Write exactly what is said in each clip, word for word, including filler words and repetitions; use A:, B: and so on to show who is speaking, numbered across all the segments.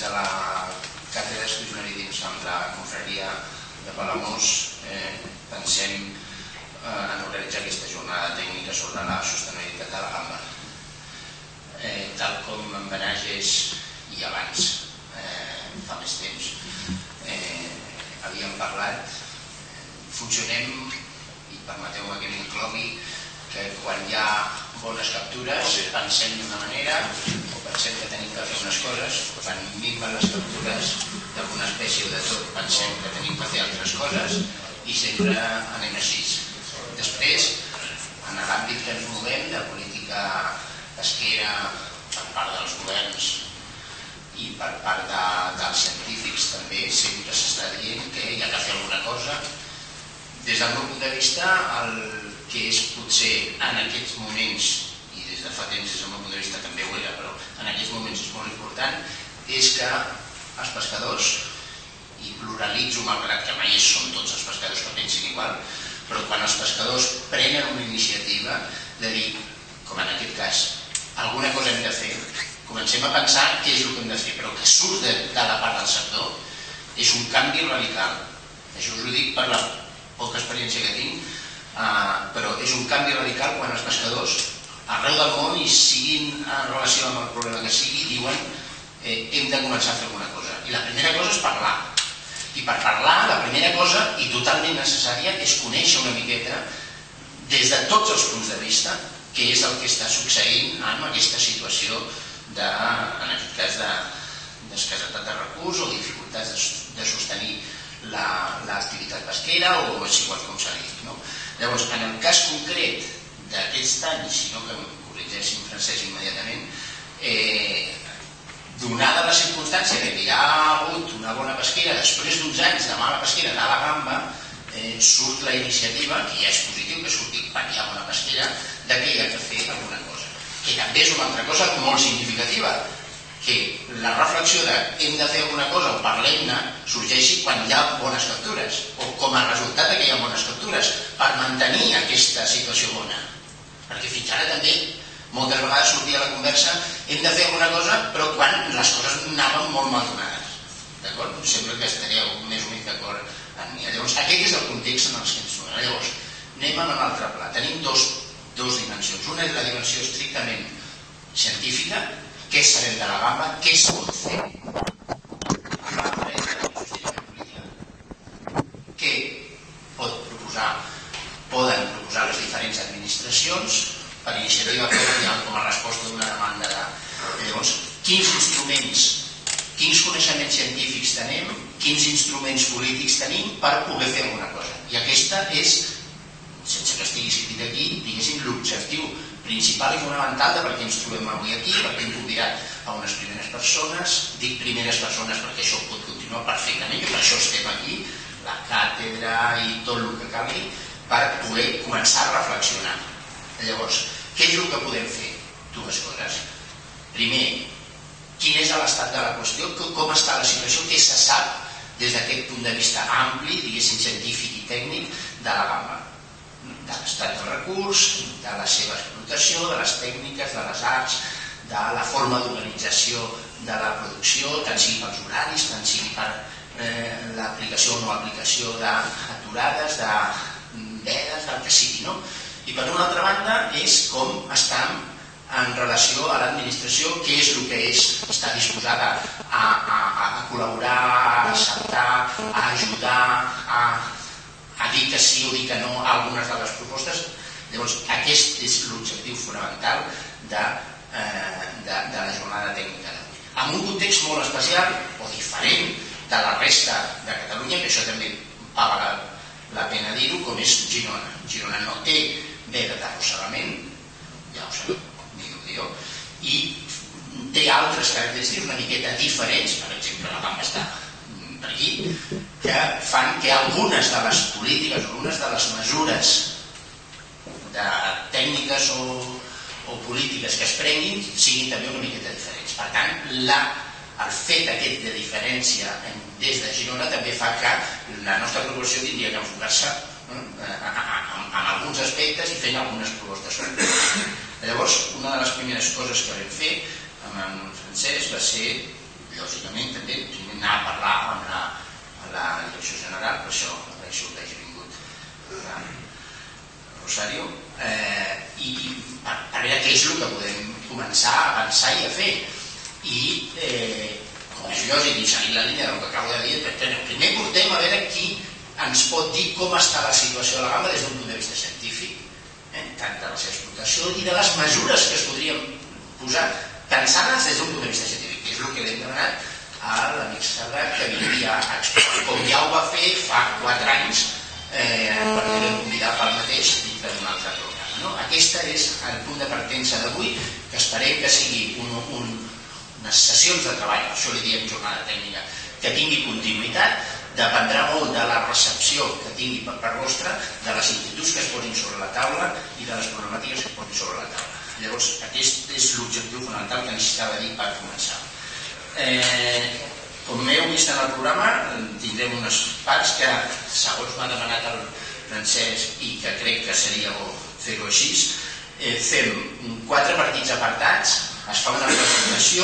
A: de la Càtedra d'Estudis Marítims amb la confraria de Palamós pensem en organitzar aquesta jornada tècnica sobre la sostenibilitat de la gamba. Tal com en Benages i abans, fa més temps, havíem parlat, funcionem, i permeteu-me que m'inclogui, que quan hi ha bones captures pensem d'una manera o pensem que tenim que fer unes coses, quan minven les captures d'alguna espècie o de tot pensem que tenim que fer altres coses i sempre anem així. Després, en l'àmbit que ens movem de política pesquera per part dels governs i per part dels científics també sempre s'està dient que hi ha que fer alguna cosa. Des del meu punt de vista, el que és potser en aquests moments, i des de fa temps des del meu punt de vista també ho era, però en aquests moments és molt important, és que els pescadors, i pluralitzo malgrat que mai són tots els pescadors que pensin igual, però quan els pescadors prenen una iniciativa de dir, com en aquest cas, alguna cosa hem de fer, comencem a pensar què és el que hem de fer, però que surt de la part del sector, és un canvi radical. Això us ho dic per la poca experiència que tinc, però és un canvi radical quan els pescadors arreu del món, i siguin en relació amb el problema que sigui, diuen hem de començar a fer alguna cosa. I la primera cosa és parlar. I per parlar, la primera cosa, i totalment necessària, és conèixer una miqueta, des de tots els punts de vista, què és el que està succeint amb aquesta situació de, en aquest cas, d'escassetat de recursos o dificultats de sostenir l'activitat pesquera o és igual com s'ha dit. Llavors, en el cas concret d'aquests anys, si no que em corregeixi en francès immediatament, donada la circumstància que hi ha hagut una bona pesquera després d'uns anys de mala pesquera de la gamba, surt la iniciativa, que ja és positiu que surti quan hi ha bona pesquera, de que hi ha que fer alguna cosa. Que també és una altra cosa molt significativa, que la reflexió de hem de fer alguna cosa o parlem-ne sorgeixi quan hi ha bones captures o com a resultat que hi ha bones captures per mantenir aquesta situació bona, perquè fins ara també moltes vegades sortia a la conversa hem de fer alguna cosa però quan les coses anaven molt mal donades, d'acord? Sembla que estaríeu més o menys d'acord amb mi. Llavors aquest és el context en el que ens trobem. Llavors anem a l'altre pla. Tenim dos dimensions. Una és la dimensió estrictament científica, què sabem de la gamba, què es pot fer. L'altra és la sostenibilitat política. Què pot proposar, poden proposar les diferents administracions per iniciativa pròpia com a resposta d'una demanda de... Llavors, quins instruments, quins coneixements científics tenim, quins instruments polítics tenim per poder fer alguna cosa. I aquesta és, sense que estigui escrit aquí, diguéssim, l'objectiu principal i fonamental de per què ens trobem avui aquí, perquè hem convidat a unes primeres persones, dic primeres persones perquè això pot continuar perfectament, i per això estem aquí, la càtedra i tot el que calgui, per poder començar a reflexionar. Llavors, què és el que podem fer? Dues coses. Primer, quin és l'estat de la qüestió, com està la situació, què se sap des d'aquest punt de vista ampli, diguéssim, científic i tècnic, de la gamba, de l'estat del recurs, de la seva explotació, de les tècniques, de les arts, de la forma d'organització de la producció, tant sigui pels horaris, tant sigui per l'aplicació o no aplicació d'aturades, de vedes, del que sigui. I per una altra banda és com estem en relació a l'administració, què és el que és, està disposada a col·laborar, a acceptar, a ajudar, a dir que sí o dir que no a algunes de les propostes. Llavors, aquest és l'objectiu fonamental de la jornada tècnica d'avui. En un context molt especial o diferent de la resta de Catalunya, que això també paga la pena dir-ho, com és Girona. Girona no té veda d'arrossegament, ja ho sabeu, dic jo, i té altres característiques una miqueta diferents, per exemple, la gamba està per aquí, que fan que algunes de les polítiques, algunes de les mesures de tècniques o polítiques que es prenguin siguin també una miqueta diferents. Per tant, el fet aquest de diferència des de Girona també fa que la nostra proposició tindria que enfocar-se en alguns aspectes i fent algunes propostes. Llavors, una de les primeres coses que vam fer amb en Francesc va ser, lògicament, com és lògic, i seguint la línia del que acabo de dir, primer portem a veure qui ens pot dir com està la situació de la gamba des d'un punt de vista científic, tant de la seva explotació i de les mesures que es podrien posar pensant-les des d'un punt de vista científic, que és el que l'hem demanat a l'amic Sardà, que vindria a explicar, com ja ho va fer fa quatre anys, perquè l'hem convidat pel mateix dintre d'un altre programa. Aquest és el punt de partença d'avui, que esperem que sigui unes sessions de treball, per això li diem jornada tècnica, que tingui continuïtat. Dependrà molt de la recepció que tingui per part vostra, de les inquietuds que es posin sobre la taula i de les problemàtiques que es posin sobre la taula. Llavors, aquest és l'objectiu fonamental que necessitava dir per començar. Com heu vist en el programa, tindrem unes parts que, segons m'ha demanat el Francesc i que crec que seria bo fer-ho així, fem quatre partits apartats, es fa una presentació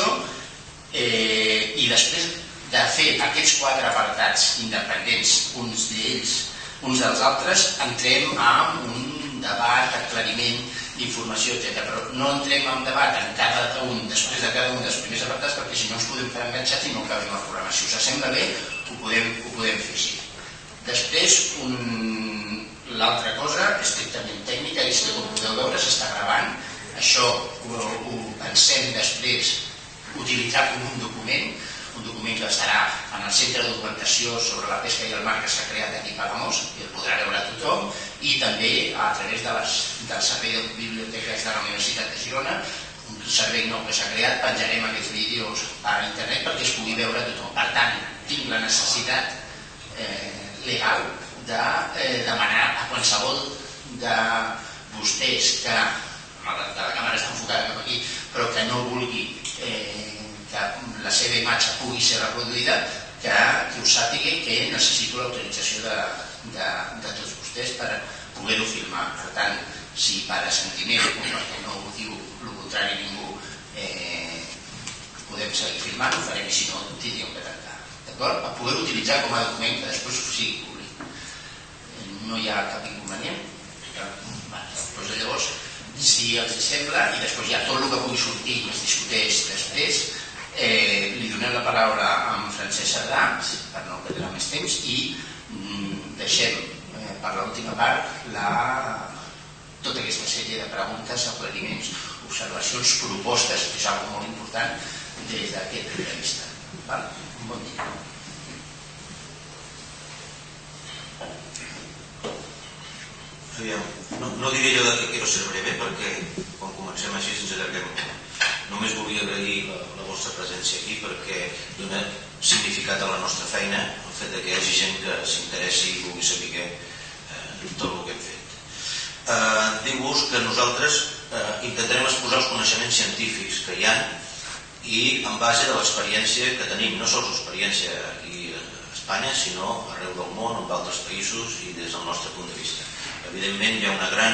A: i després de fer aquests quatre apartats independents, uns d'ells, uns dels altres, entrem en un debat, aclariment, informació, etcètera. Però no entrem en debat en cada un, després de cada un dels primers apartats, perquè si no ens podem fer enganxats i no acabem el programa. Si us sembla bé, ho podem fer així. Després, l'altra cosa, estrictament tècnica, és que, com podeu veure, s'està gravant. Això ho pensem després utilitzar com un document, un document que estarà en el centre de documentació sobre la pesca i el mar que s'ha creat aquí a Palamós, i el podrà veure tothom, i també a través del servei de biblioteques de la Universitat de Girona, un servei nou que s'ha creat, penjarem aquests vídeos a internet perquè es pugui veure tothom. Per tant, tinc la necessitat legal de demanar a qualsevol de vostès que, la càmera està enfocada cap aquí, però que no vulgui que la seva imatge pugui ser reproduïda, que ho sàpiga que necessito l'autorització de tots vostès per poder-ho filmar. Per tant, si per assentiment o perquè no ho diu el contrari ningú podem seguir filmant, ho farem, i si no, tindríem que tancar. D'acord? Per poder utilitzar com a document que després sigui públic. No hi ha cap inconvenient. Llavors, si els sembla, i després ja tot el que pugui sortir es discuteix després, li donem la paraula a en Francesc Sardà, per no perdre més temps, i deixem per l'última part tota aquesta sèrie de preguntes, aclariments, observacions, propostes, que és una cosa molt important des d'aquest punt de vista. Un bon dia.
B: No diré jo que quiero ser breve, perquè quan comencem així ens allarguem. Només volia agrair la vostra presència aquí perquè dona significat a la nostra feina el fet que hi hagi gent que s'interessi i vulgui saber tot el que hem fet. Diu-vos que nosaltres intentarem exposar els coneixements científics que hi ha i en base de l'experiència que tenim, no sols l'experiència aquí a Espanya, sinó arreu del món, en altres països i des del nostre punt de vista. Evidentment hi ha una gran,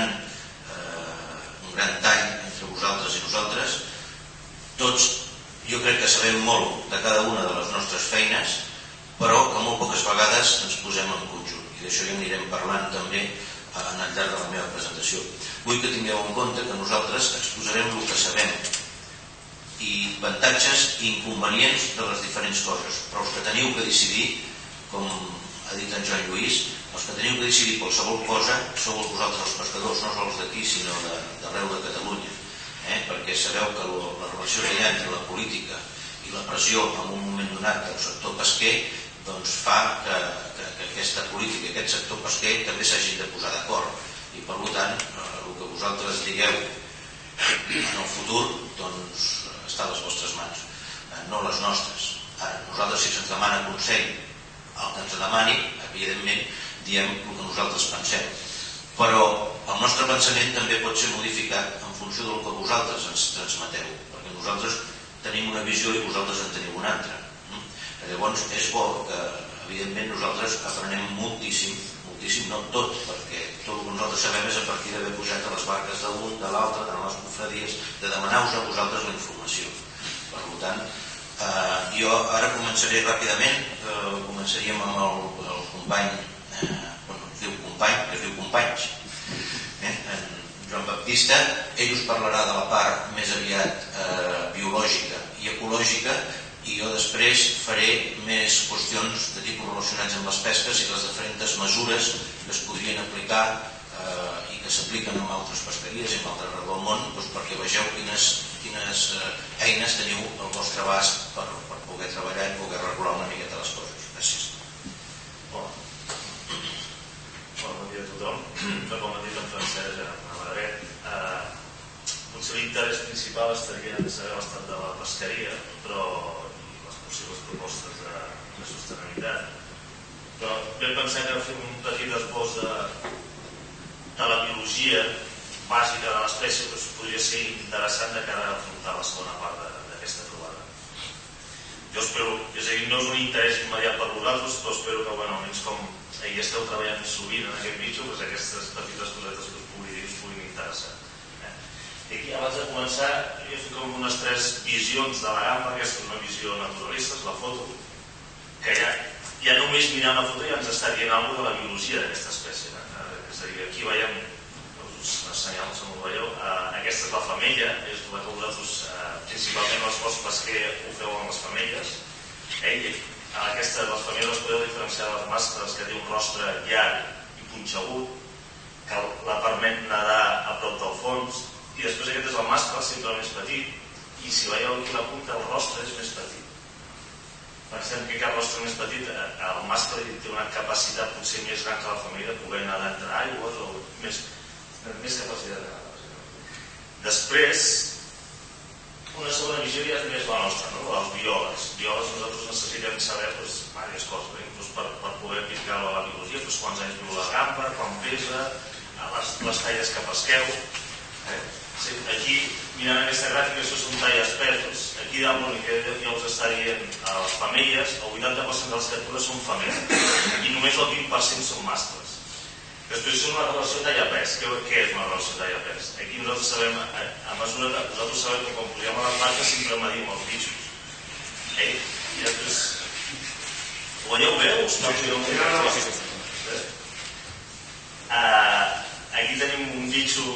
B: un gran tall entre vosaltres i nosaltres. Tots jo crec que sabem molt de cada una de les nostres feines, però que molt poques vegades ens posem en conjunt. I d'això ja anirem parlant també al llarg de la meva presentació. Vull que tingueu en compte que nosaltres exposarem el que sabem i avantatges i inconvenients de les diferents coses. Però els que teniu que decidir, com ha dit en Joan Lluís, els que teniu que decidir qualsevol cosa sou vosaltres els pescadors, no sols d'aquí, sinó d'arreu de Catalunya. Perquè sabeu que la relació que hi ha entre la política i la pressió en un moment donat del sector pesquer fa que aquesta política i aquest sector pesquer també s'hagin de posar d'acord. I per tant, el que vosaltres digueu en el futur està a les vostres mans, no les nostres. Ara, nosaltres, si se'ns demana consell, el que ens demani, evidentment, diem el que nosaltres pensem. Però el nostre pensament també pot ser modificat en funció del que vosaltres ens transmeteu, perquè nosaltres tenim una visió i vosaltres en teniu una altra. Llavors és bo que, evidentment, nosaltres aprenem moltíssim, moltíssim, no tot, perquè tot el que nosaltres sabem és a partir d'haver pujat a les barques d'un, de l'altre, de les confradies, de demanar-vos a vosaltres la informació. Per tant, jo ara començaré ràpidament, començaríem amb el company, es diu company, que es diu companys, en Joan Baptista. Ell us parlarà de la part més aviat biològica i ecològica, i jo després faré més qüestions de tipus relacionats amb les pesques i les diferents mesures que es podrien aplicar i que s'apliquen en altres pesqueries i en altres arreu del món, perquè vegeu quines eines teniu al vostre abast per poder treballar i poder regular una miqueta les coses. Gràcies.
C: Bon dia a tothom. Com ha dit en Francesc, a Madrid, potser l'interès principal estaria en saber l'estat de la pesqueria, però les possibles propostes de sostenibilitat. Però vam pensar que fer un petit esbós de de la biologia bàsica de l'espècie podria ser interessant de cara a afrontar la segona part d'aquesta trobada. Jo espero, és a dir, no és un interès immediat per vosaltres, però espero que, bueno, almenys com hi esteu treballant sovint en aquest bitxo, aquestes petites cosetes que us pugui dir us puguin interessar. I aquí, abans de començar, jo he fet com unes tres visions de la gamba, aquesta és una visió naturalista, és la foto, que ja, ja només mirant la foto ja ens està dient alguna cosa de la biologia d'aquesta espècie. És a dir, aquí veiem, us assenyalo si no ho veieu, aquesta és la femella, és la que vosaltres principalment a l'esforç pesquer ho feu amb les femelles. Aquesta, les femelles podeu diferenciar de les mascles, que té un rostre llarg i punxegut, que la permet nedar a prop del fons, i després aquest és el mascle, sempre més petit, i si veieu aquí la punta, el rostre és més petit. Pensem que aquest rostre més petit, el mascle té una capacitat potser més gran que la femella de poder nedar entre aigües o més capacitat de nedar. Després, una segona visió ja és més la nostra, els biòlegs. Biòlegs nosaltres necessitem saber diverses coses per poder aplicar-ho a la biologia, quants anys viu la gamba, quan pesa, les talles que pesqueu. Aquí, mirant aquesta gràfica, això són talles pesos. Aquí damunt, que ja us està dient a les femelles, el vuitanta per cent de les captures són femelles i només el vint per cent són mascles. Després és una relació talla-pes. Què és una relació talla-pes? Aquí nosaltres sabem, a mesura que nosaltres sabem que quan pugem a les barques sempre medim els bitxos. I després... Ho veieu bé o us podeu dir? Aquí tenim un bitxo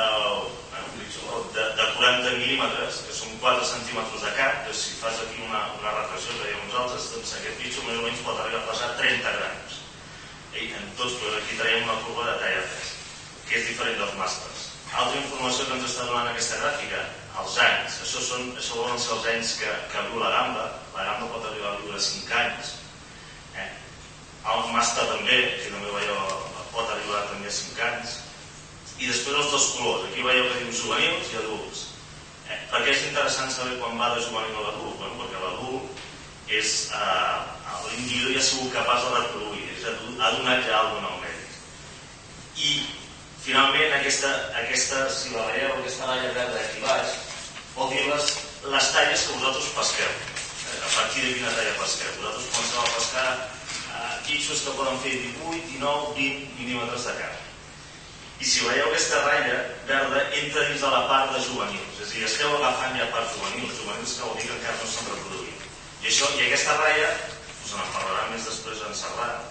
C: de quaranta mil·límetres, que són quatre centímetres de cap, que si fas aquí una reflexió que dèiem nosaltres, doncs aquest bitxo més o menys pot arribar a pesar trenta grams. En tots, però aquí traiem una curva de talla-pes, que és diferent dels mascles. Altra informació que ens està donant aquesta gràfica, els anys. Això volen ser els anys que viu la gamba. La gamba pot arribar a viure cinc anys. El mascle també, que també veieu, pot arribar també a cinc anys. I després els dos colors. Aquí veieu que diu juvenils i adults. Per què és interessant saber quan va de juvenil a l'adult? Perquè l'adult és... l'individu ja ha sigut capaç de reproduir, ha donat ja alguna al medi. I, finalment, aquesta, si la veieu, aquesta ratlla verda aquí baix, vol dir les talles que vosaltres pesqueu. A partir de quina talla pesqueu. Vosaltres comenceu a pescar bitxos que poden fer divuit, dinou, vint mil·límetres de cap. I si veieu aquesta ratlla verda, entra dins de la part de juvenils. És a dir, esteu agafant ja parts juvenils, juvenils que vol dir que encara no s'han reproduït. I això, i aquesta ratlla, us en parlarà més després en Serrat.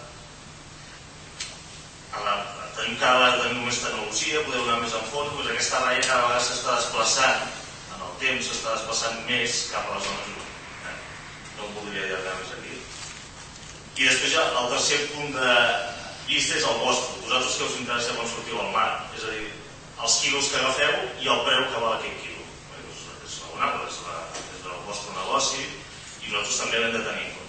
C: Tenim cada vegada tenim més tecnologia, podeu anar més en fons, doncs aquesta ratlla cada vegada s'està desplaçant, en el temps s'està desplaçant més cap a la zona juvenil. No em voldria allargar més aquí. I després ja el tercer punt de vista és el vostre. Vosaltres que us interessa quan sortiu al mar, és a dir, els quilos que agafeu i el preu que val aquest quilo. És raonable, és el vostre negoci i nosaltres també l'hem de tenir en compte.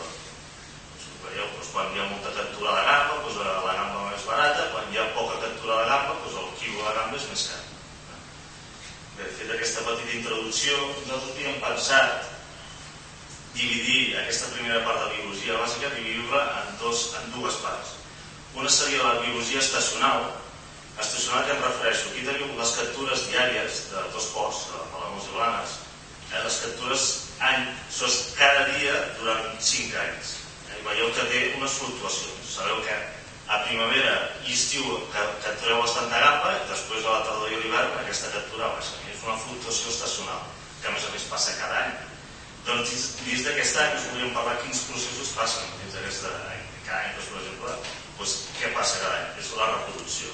C: Quan hi ha molta captura de gamba, la gamba és barata, quan hi ha poca captura de gamba, el quilo de gamba és més car. Bé, fet aquesta petita introducció, nosaltres havíem pensat dividir aquesta primera part de biologia bàsica, dividir-la en dues parts. Una seria la biologia estacional, estacional que em refereixo. Aquí teniu les captures diàries de dos ports, de palamós i blanes. Les captures any, això és cada dia durant cinc anys. Veieu que té unes fluctuacions. Sabeu que a primavera i estiu captureu bastanta gamba i després a la tardor i a l'hivern aquesta captura baixa. És una fluctuació estacional, que a més a més passa cada any. Doncs dins d'aquest any us volíem parlar quins processos passen dins d'aquest any. Cada any, per exemple, què passa cada any? És la reproducció.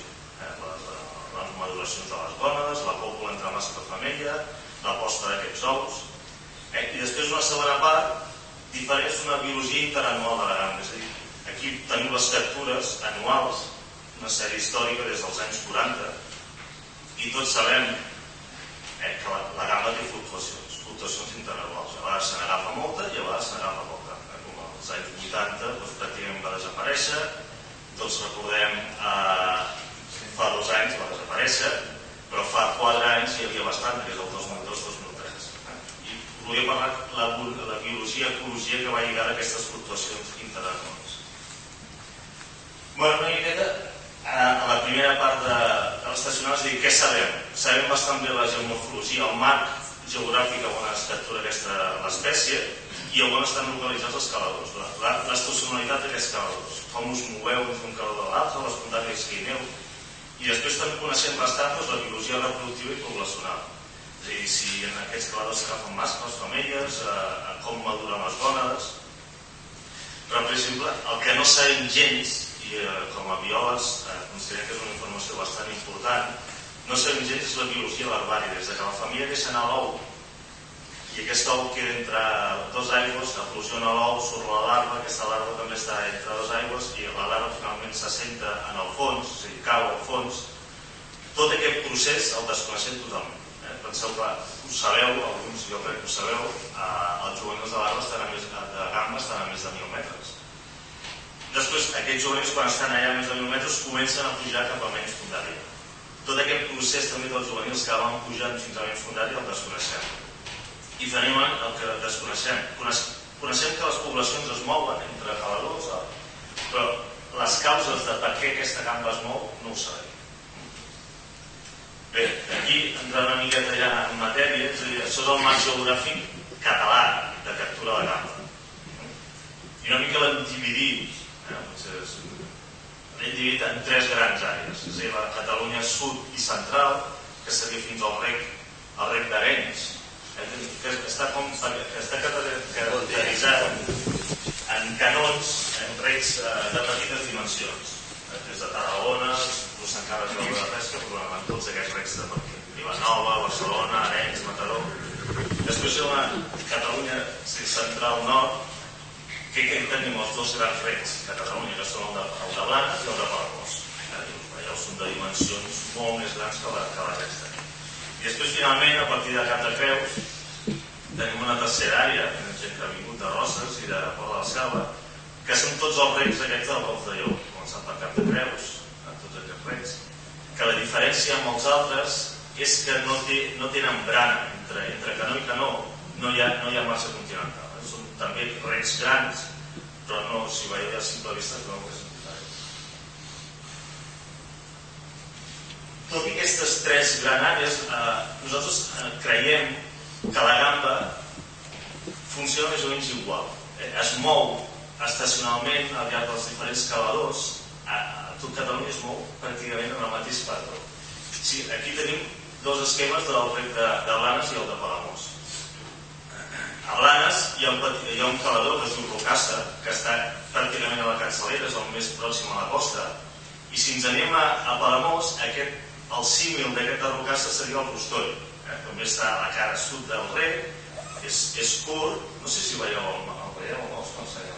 C: Les maduracions de les gònades, la còpula entre mascle i femella, la posta d'aquests ous. I després una segona part diferent és una biologia interanual de la gamba. És a dir, aquí tenim les captures anuals, una sèrie històrica des dels anys quaranta, i tots sabem que la gamba té fluctuacions, fluctuacions interanuals. A vegades se n'agafa molta i a vegades se n'agafa poca. Com als anys vuitanta pràcticament va desaparèixer, tots recordem fa dos anys va desaparèixer, però fa quatre anys hi havia bastant, que és el dos mil dos dos mil tres. I volia parlar de la biologia-ecologia que va lligar a aquestes fluctuacions interanuals. Bé, una miqueta, a la primera part de l'estacional és dir, què sabem? Sabem bastant bé la geomorfologia, el marc geogràfic on es captura l'espècie i on estan localitzats els caladors, l'estacionalitat d'aquests caladors, com us moveu dins d'un calador a l'altre, les muntanyes que hi aneu. I després també coneixem bastant la biologia reproductiva i poblacional. És a dir, si en aquests caladors s'agafen mascles, femelles, com maduren les gònades. Però, per exemple, el que no sabem gens, i com a biòlegs considerem que és una informació bastant important, no sabem gens és la biologia larvari. Des que la família deixa anar l'ou i aquest ou queda entre dues aigües, eclosiona l'ou, surt la larva, aquesta larva també està entre dues aigües i la larva finalment s'assenta en el fons, és a dir, cau al fons. Tot aquest procés el desconeixem totalment. Penseu que ho sabeu, alguns jo crec que ho sabeu, els juvenils de larva de gamba estan a més de mil metres. Després, aquests juvenils, quan estan allà a més de mil metres, comencen a pujar cap a menys fondària. Tot aquest procés també dels juvenils que van pujant fins a menys fondària el desconeixem. I tenim el que desconeixem. Coneixem que les poblacions es mouen entre caladors, però les causes de per què aquesta gamba es mou no ho sabem. Bé, aquí entrant una miqueta ja en matèria, és a dir, això és el marc geogràfic català de captura de gamba. I una mica l'hem dividit, l'hem dividit en tres grans àrees, és a dir, la Catalunya sud i central, que seria fins al rec, al rec d'Arenys, que està caracteritzat en canons, en recs de petites dimensions, des de Tarragona, inclús encara es veu de pesca, però en tots aquests recs de Vilanova, Barcelona, Arenys, Mataró. Després hi ha una Catalunya central-nord, que tenim els dos grans recs de Catalunya, que són el de Blanes i el de Palamós. Allò són de dimensions molt més grans que la resta. I després, finalment, a partir de Cap de Creus, tenim una tercera àrea, gent que ha vingut de Roses i de Port de la Selva, que són tots els recs aquests del Golf de Lleó, començant per Cap de Creus, tots aquests recs, que la diferència amb els altres és que no tenen brana, entre canó i canó no hi ha marxa continental. Són també recs grans, però no, si veieu a simple vista, es veu que és important. Tot i aquestes tres grans àrees, nosaltres creiem que la gamba funciona més o menys igual. Es mou estacionalment al llarg dels diferents cavadors. A tot Catalunya es mou pràcticament en el mateix patró. Aquí tenim dos esquemes del rec de Blanes i el de Palamós. A Blanes hi ha un cavador que es diu Rocassa, que està pràcticament a la capçalera, és el més pròxim a la costa, i si ens anem a Palamós, el símil d'aquesta Rocassa seria el Rostoll. També està a la cara sud del rec, és curt, no sé si veieu el mos, no sé.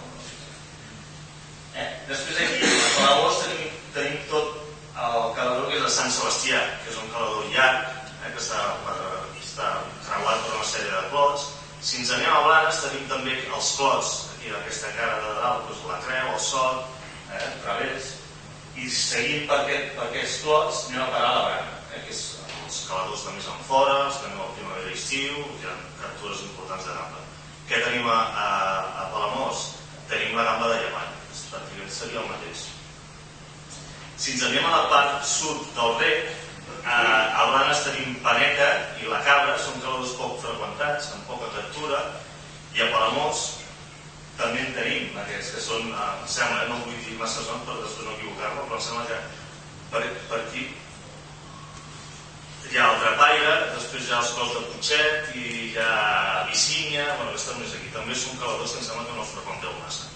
C: Després aquí, a Palamós, tenim tot el calador que és de Sant Sebastià, que és un calador llarg, que està creuat per una sèrie de clots. Si ens anem a Blanes, tenim també els clots, aquí d'aquesta cara de dalt, la creu, el sot, el través, i seguint per aquests clots anem a parar a la brana, que és els caladors de més enfora, els que anem al primavera i estiu, hi ha captures importants de gamba. Què tenim a Palamós? Tenim la gamba de llevant, pràcticament seria el mateix. Si ens anem a la part sud del rec, a Blanes tenim Paneca i la Cabra, són caladors poc freqüentats, amb poca captura, i a Palamós també en tenim aquests que són, em sembla, no vull dir massa zones per després no equivocar-me, però em sembla que per aquí hi ha el Trapaire, després hi ha els clos de Putxet i hi ha Vicínia, bueno, que estan més aquí. També són caladors que em sembla que no els freqüenteu massa.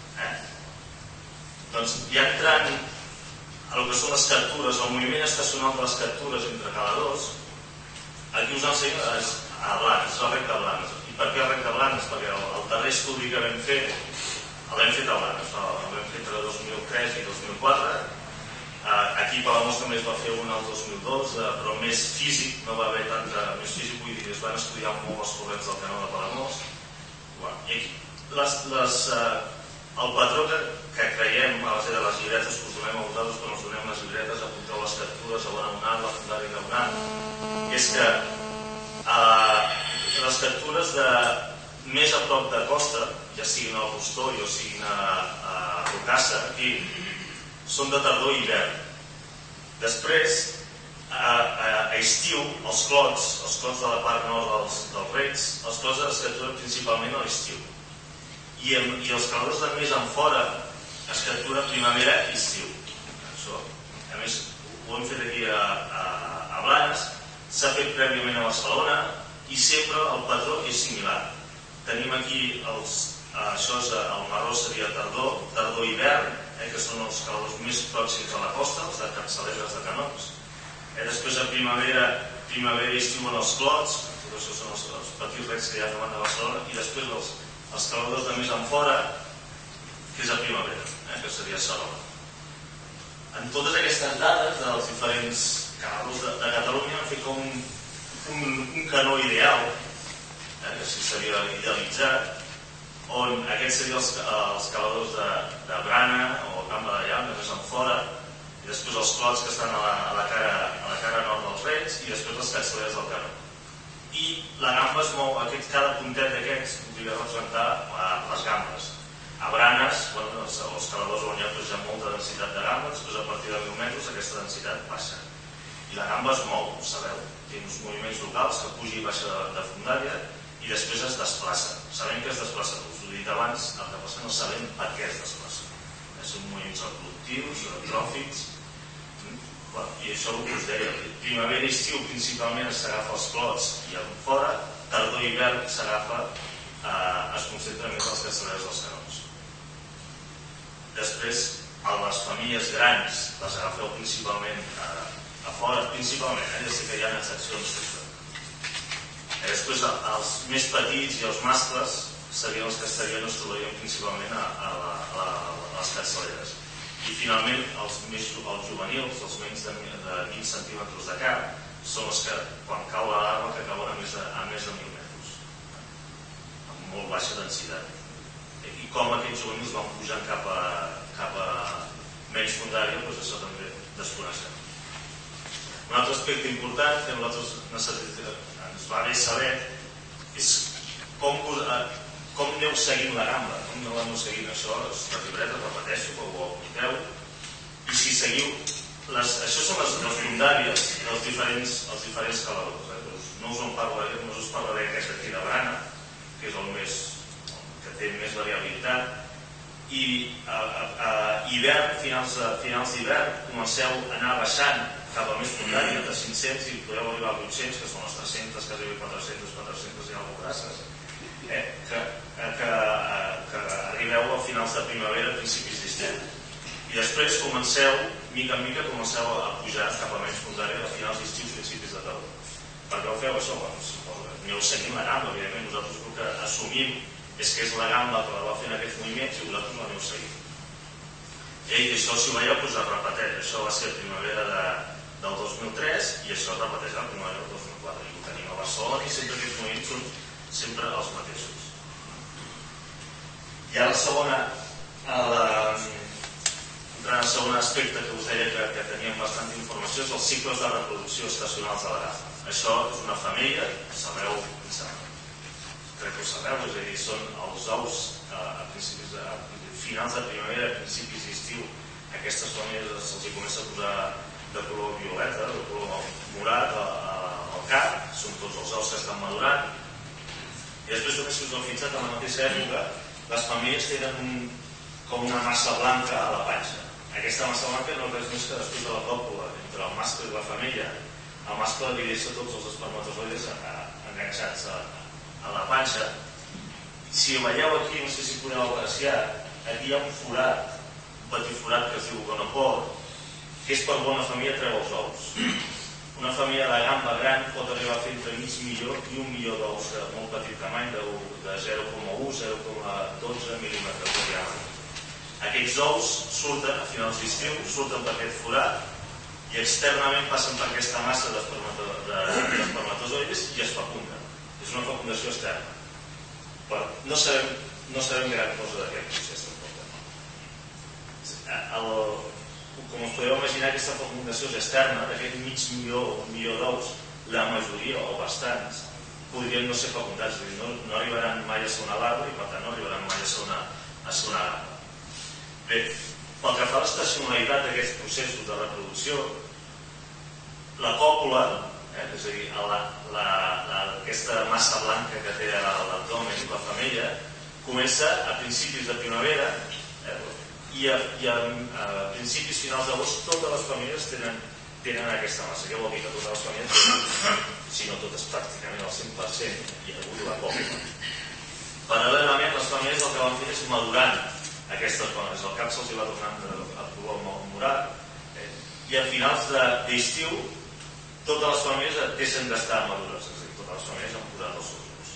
C: Doncs ja entrant a el que són les captures, el moviment estacional de les captures entre caladors, aquí us ensenyo a Blanes, és el rec de Blanes. I per què el rec de Blanes? Perquè el darrer estudi que vam fer l'hem fet a Blanes, el vam fer entre dos mil tres i dos mil quatre. Aquí a Palamós també es va fer un el dos mil dos, però més físic, no va haver tanta més físic, vull dir, es van estudiar molt els corrents del canó de Palamós. I aquí, les, les, eh, el patró que, que creiem a base de les llibretes que us donem a vosaltres, quan us donem les llibretes, apunteu les captures, a l'ona onant, la fundària de onant, és que eh, les captures de més a prop de costa, ja siguin al Rostó o siguin a, a Rocassa, aquí, són de tardor i hivern. Després, a, a, a estiu, els clots, els clots de la part nord dels, dels recs, els clots es capturen principalment a l'estiu. I, I els calors de més en fora es captura primavera i estiu. Això, a més, ho hem fet aquí a, a, a Blanes, s'ha fet prèviament a Barcelona i sempre el patró és similar. Tenim aquí, els, això és, el marró seria tardor, tardor-hivern, eh, que són els calors més pròxims a la costa, els de capçaleres de canons. Eh, després a primavera, primavera i estiu en els clots, tot això són els, els petits recs que hi ha davant de Barcelona, i després els, els calors de més en fora, que és a primavera, eh, que seria Salou. En totes aquestes dades dels diferents calors de, de Catalunya hem fet com un, un, un canó ideal, eh, que sí seria idealitzat, on aquests serien els, els caladors de, de Brana o Camp de Llam, de més en fora, i després els clots que estan a la, a la, cara, a la cara nord dels recs, i després les capçaleres del canó. I la gamba es mou, aquest, cada puntet d'aquests podria representar les gambes. A Branes, bueno, els, els caladors on hi ha, doncs, hi ha molta densitat de gamba, després a partir de mil metres aquesta densitat baixa. I la gamba es mou, ho sabeu, té uns moviments locals que puja i baixa de, de fundària i després es desplaça. Sabem que es desplaça, us ho he dit abans, el que passa no sabem per què es desplaça. Són moviments reproductius, tròfics, i això el que us deia, primavera i estiu principalment s'agafa els clots i en fora, tardor i hivern s'agafa, eh, es concentra més als capçaleres dels canons. Després, a les famílies grans les agafeu principalment eh, a fora, principalment, eh, ja sé que hi ha excepcions. Eh, després, els més petits i els mascles serien els que estarien, es trobarien principalment a, a, la, a, la, a les capçaleres. I finalment els, més, els juvenils, els menys de, de vint centímetres de cap, són els que quan cau la larva que cauen a més de, a més de mil metres, amb molt baixa densitat. I com aquests juvenils van pujant cap a, cap a menys fundària, doncs això també desconeixem. Un altre aspecte important que nosaltres necessitem, ens va bé saber és com, com aneu seguint la gamba, com no l'aneu seguint. Això, les llibretes, repeteixo, que ho apunteu, i si seguiu, les, això són les, les fundàries dels diferents, els diferents caladors. Eh? Doncs no us en parlaré, no us parlaré d'aquest aquí de Brana, que és el més, que té més variabilitat, i a, a, a hivern, finals, finals d'hivern, comenceu a anar baixant cap a més fundària, de cinc-cents i podeu arribar a vuit-cents, que són les tres-centes, quasi quatre-centes, quatre-centes i alguna grasses, eh? que, que, que arribeu a finals de primavera, principis d'estiu. I després comenceu, mica en mica, comenceu a pujar cap a menys fundària a finals d'estiu, principis de tardor. Per què ho feu això? Bueno, aneu seguint la gamba, evidentment, nosaltres el que assumim és que és la gamba que la va fent aquests moviments i vosaltres l'aneu seguint. I això, si ho veieu, doncs es repeteix. Això va ser a primavera de, del dos mil tres i això es repeteix a primavera del dos mil quatre. I ho tenim a Barcelona i sempre aquests moviments són sempre els mateixos. I ara la segona, la, entrant al segon aspecte que us deia que, que teníem bastanta informació, és els cicles de reproducció estacionals de la gafa. Això és una femella, sabeu, crec que ho sabeu, és a dir, són els ous a principis de, a finals de primavera, a principis d'estiu, aquestes femelles se'ls comença a posar de color violeta, de color morat al cap, són tots els ous que estan madurant, i després només si us heu fixat en la mateixa època, les femelles tenen un, com una massa blanca a la panxa. Aquesta massa blanca no és res més que després de la còpula entre el mascle i la femella, el mascle li deixa tots els espermatozoides enganxats a, a la panxa. Si ho veieu aquí, no sé si podeu apreciar, aquí hi ha un forat, un petit forat que es diu gonopor, que és per bona família treu els ous. una família de gamba gran pot arribar a fer entre mig milió i un milió d'ous de molt petit tamany, de zero coma u a zero coma dotze mil·límetres de diàmetre. Aquests ous surten a finals d'estiu, surten per aquest forat i externament passen per aquesta massa d'espermatozoides i es fecunden. És una fecundació externa. No sabem gran cosa d'aquest procés. Com us podeu imaginar, aquesta fecundació és externa, d'aquest mig milió o un milió d'ous, la majoria o bastants podrien no ser fecundats, no arribaran mai a ser una larva i per tant no arribaran mai a ser una larva. Bé, pel que fa a l'estacionalitat d'aquests processos de reproducció, la còpula, és a dir, aquesta massa blanca que té a l'abdomen, la femella, comença a principis de primavera i a principis finals d'agost totes les famílies tenen aquesta massa. Què vol dir? Que totes les famílies tenen, si no totes pràcticament al cent per cent, hi ha hagut la còpula. Paral·lelament, les famílies el que van fer és madurant aquestes dones. El cap se'ls va tornant a color morat i a finals d'estiu totes les famílies deixen d'estar madures, és a dir, totes les famílies han posat els seus ous.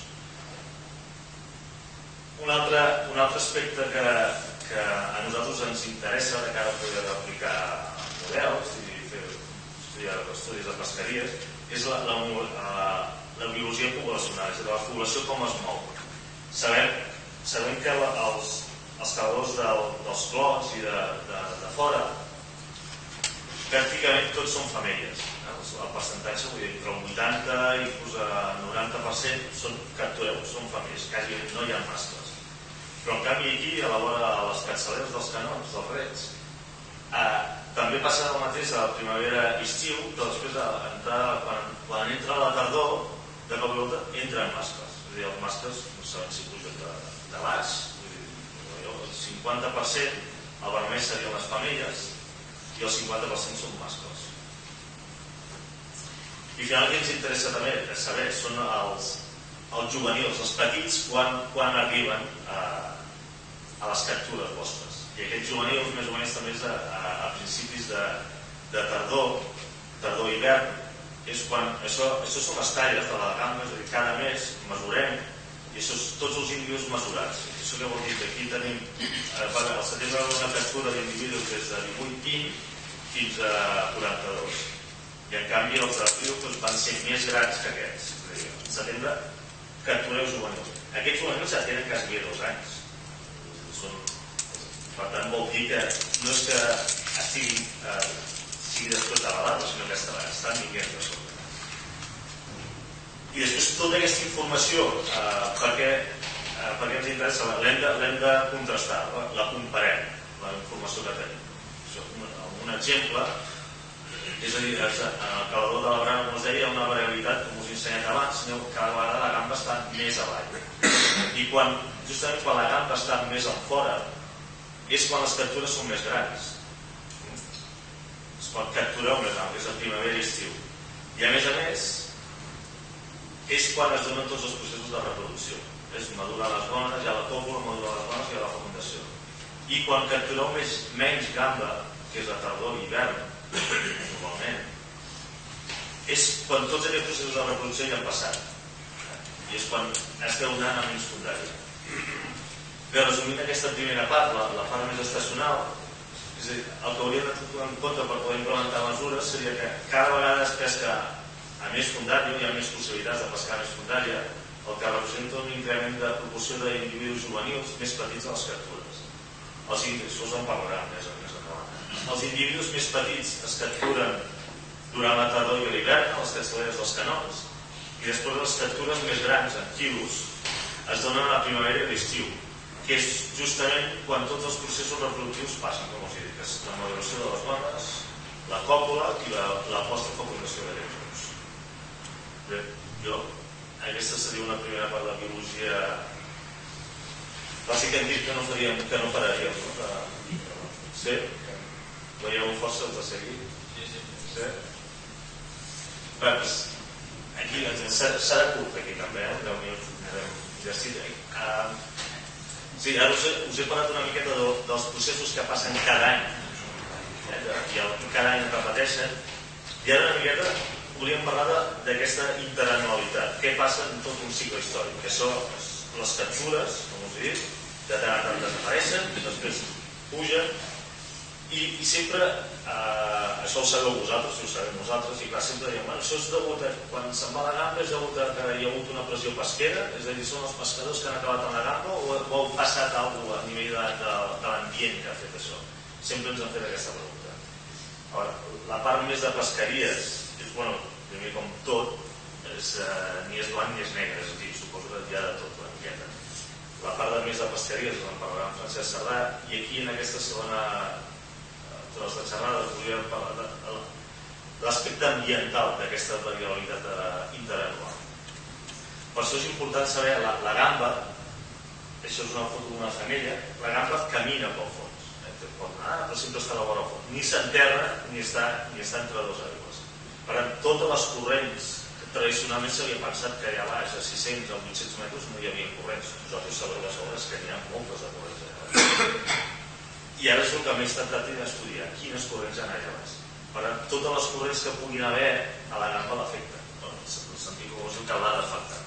C: Un altre aspecte que a nosaltres ens interessa de cara a poder aplicar models i fer estudis de pesqueries és la biologia poblacional, és a dir, la població com es mou. Sabem que els cavadors dels clots i de fora pràcticament tots són femelles. El percentatge, vull dir, entre el vuitanta i inclús el noranta per cent són captureu, són femelles, quasi no hi ha mascles. Però en canvi aquí, a la vora de les capçaleres dels canons, dels rets, també passa el mateix a la primavera-estiu, però després quan entra la tardor, de cop i volta entren mascles. És a dir, els mascles no saben si pugen de baix, el cinquanta per cent, el vermell serien les femelles i el cinquanta per cent són mascles. I finalment el que ens interessa també saber són els juvenils, els petits, quan arriben a les captures vostres. I aquests juvenils més o menys també és a principis de tardor, tardor-hivern. Això són les talles de la gamba, és a dir, cada mes mesurem i això és tots els individus mesurats. Això què vol dir? Que aquí tenim, al setembre una captura d'individus des de divuit vint fins a quaranta-dos. I en canvi els d'abril van ser més grans que aquests. En setembre captureu juvenils. Aquests juvenils ja tenen quasi dos anys. Per tant vol dir que no és que sigui després de l'edat, sinó que estan vinguent de sobre. I després tota aquesta informació, per què ens interessa? L'hem de contrastar, la comparem, la informació que tenim. Un exemple, és a dir, en el cavador de la brana, com us deia, hi ha una variabilitat, com us he ensenyat abans, cada vegada la gamba està més avall. I justament quan la gamba està més enfora, és quan les captures són més grans. Es pot capturar més gran, que és el primavera i estiu. I a més a més, és quan es donen tots els processos de reproducció. És madurar les bones, hi ha la còpula, madurar les bones i hi ha la fecundació. I quan captureu menys gamba, que és la tardor i hivern, normalment, és quan tots aquests processos de reproducció ja han passat. I és quan esteu anant a menys fundària. Bé, resumint aquesta primera part, la part més estacional, és a dir, el que hauríem de tenir en compte per poder implementar mesures seria que cada vegada es pesca a més fundària, hi ha més possibilitats de pescar a més fundària, el que representa un increment de proporció d'individus juvenils més petits a les captures. Això en parlarà més endavant. Els individus més petits es capturen durant la tardor i l'hivern, a les capçaleres dels canons, i després les captures més grans, en quilos, es donen a la primavera i l'estiu, que és justament quan tots els processos reproductius passen, com us he dit, que és la maduració de les dones, la còpula i la post-fecundació d'aquests ous. Bé, jo, aquesta seria una primera part de la biologia bàsica, hem dit que no faríem, que no pararíem, no? Sí? Veieu força de seguir? Sí, sí. Sí? Bé, doncs, aquí serà curt, aquí també, eh? deu minuts, exercit. Sí, ara us he parlat una miqueta dels processos que passen cada any i cada any es repeteixen, i ara una miqueta volíem parlar d'aquesta interanualitat. Què passa en tot un cicle històric? Que són les captures, com us he dit, de tant en tant desapareixen, després pugen, i sempre, això ho sabeu vosaltres, si ho sabem nosaltres, i clar, sempre diem, bueno, això és degut a, quan se'n va la gamba és degut a que hi ha hagut una pressió pesquera, és a dir, són els pescadors que han acabat amb la gamba o ha passat alguna cosa a nivell de l'ambient que ha fet això? Sempre ens han fet aquesta pregunta. La part més de pesqueries, bueno, primer com tot, ni és blanc ni és negre, és a dir, suposo que hi ha de tot blanqueta. La part més de pesqueries en parlarà en Francesc Cerdà, i aquí en aquesta segona de les xerrades volíem parlar de l'aspecte ambiental d'aquesta variabilitat interanual. Per això és important saber la gamba, això és una foto d'una femella, la gamba camina pel fons, pot anar, però sempre està a la vora del fons, ni s'enterra ni està entre dues aigües. Per tant, totes les corrents que tradicionalment s'havia pensat que allà baix a sis-cents o vuit-cents metres no hi havia corrents. Vosaltres sabeu les hores que n'hi ha moltes de corrents. I ara és el que m'he estat tratant d'estudiar, quines corrents hi ha allà baix. Per tant, totes les corrents que puguin haver a la gamba l'afecten. En el sentit que us diu que l'ha d'afectar.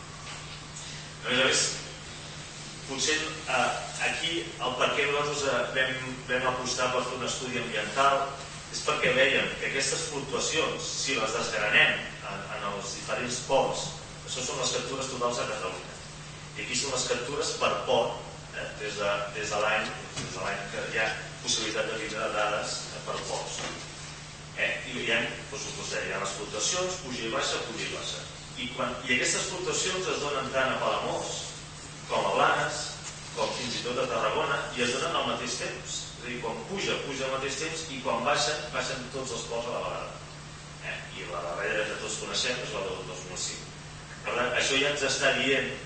C: A més a més, potser aquí el per què nosaltres vam apostar per fer un estudi ambiental és perquè veiem que aquestes fluctuacions, si les desgranem en els diferents ports, això són les captures totals a Catalunya. I aquí són les captures per port, des de l'any que hi ha possibilitat de tindre dades per ports. I hi ha les fluctuacions, puja i baixa, puja i baixa. I aquestes fluctuacions es donen tant a Palamós com a Blanes, com fins i tot a Tarragona, i es donen al mateix temps. És a dir, quan puja, puja al mateix temps, i quan baixen, baixen tots els ports a la vegada. I la darrera que tots coneixem és la del dos mil cinc. Per tant, això ja ens està dient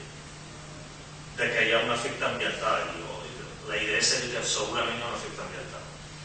C: que hi ha un efecte ambiental. La idea és que segurament hi ha un efecte ambiental.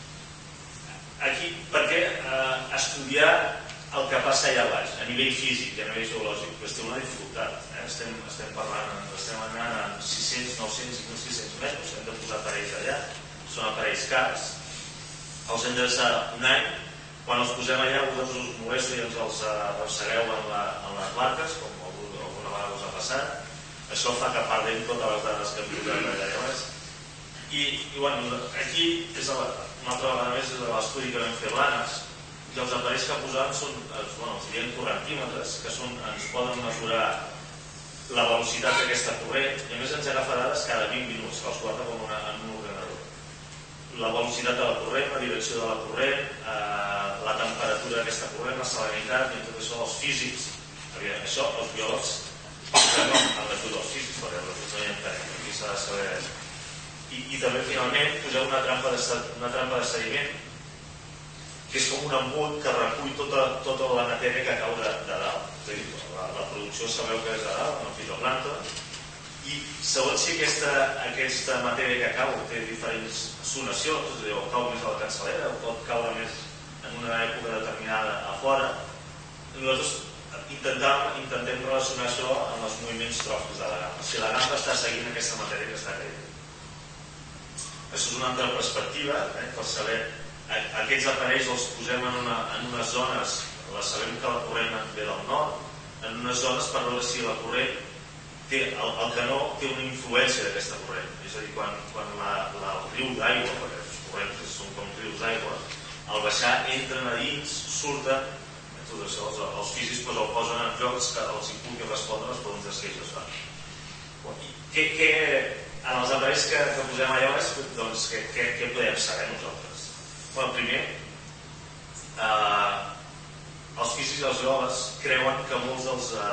C: Aquí, per què estudiar el que passa allà baix, a nivell físic i a nivell geològic? Doncs té una dificultat. Estem parlant, estem anant a sis-cents, nou-cents i mil sis-cents metres, hem de posar aparells allà, són aparells cars, els hem de deixar un any. Quan els posem allà, vosaltres us molesta i ens els arrossegueu en les barques, com alguna vegada us ha passat. Això fa que perdem totes les dades que hem posat allà baix. I aquí, una altra vegada més, és l'estudi que vam fer Blanes, i els aparells que posàvem són, els diem correntímetres, que ens poden mesurar la velocitat d'aquesta corrent, i a més ens agafa dades cada vint minuts, que els guarda com en un ordenador. La velocitat de la corrent, la direcció de la corrent, la temperatura d'aquesta corrent, la salinitat, i tot això dels físics. Això, els biòlegs, no, en l'ajuda dels físics, perquè els físics no hi entenem, aquí s'ha de saber. I també, finalment, poseu una trampa de sediment, que és com un embut que recull tota la matèria que cau de dalt. És a dir, la producció sabeu que és de dalt, en el fitoplàncton, i segons si aquesta matèria que cau té diferents sonacions, és a dir, o cau més a la capçalera, o pot caure més en una època determinada a fora, nosaltres intentem relacionar això amb els moviments tròfics de la gamba. Si la gamba està seguint aquesta matèria que està caient. Això és una altra perspectiva, per saber, aquests aparells els posem en unes zones, sabem que la corrent ve del nord, en unes zones per veure si la corrent, el canó té una influència d'aquesta corrent. És a dir, quan el riu d'aigua, perquè els corrents són com rius d'aigua, al baixar entren a dins, surten, tot això, els físics el posen en llocs que els hi pugui respondre les preguntes que ells fan. En els aparells que posem allà baix, doncs què podem saber nosaltres? Primer, els físics i els geòlegs creuen que molts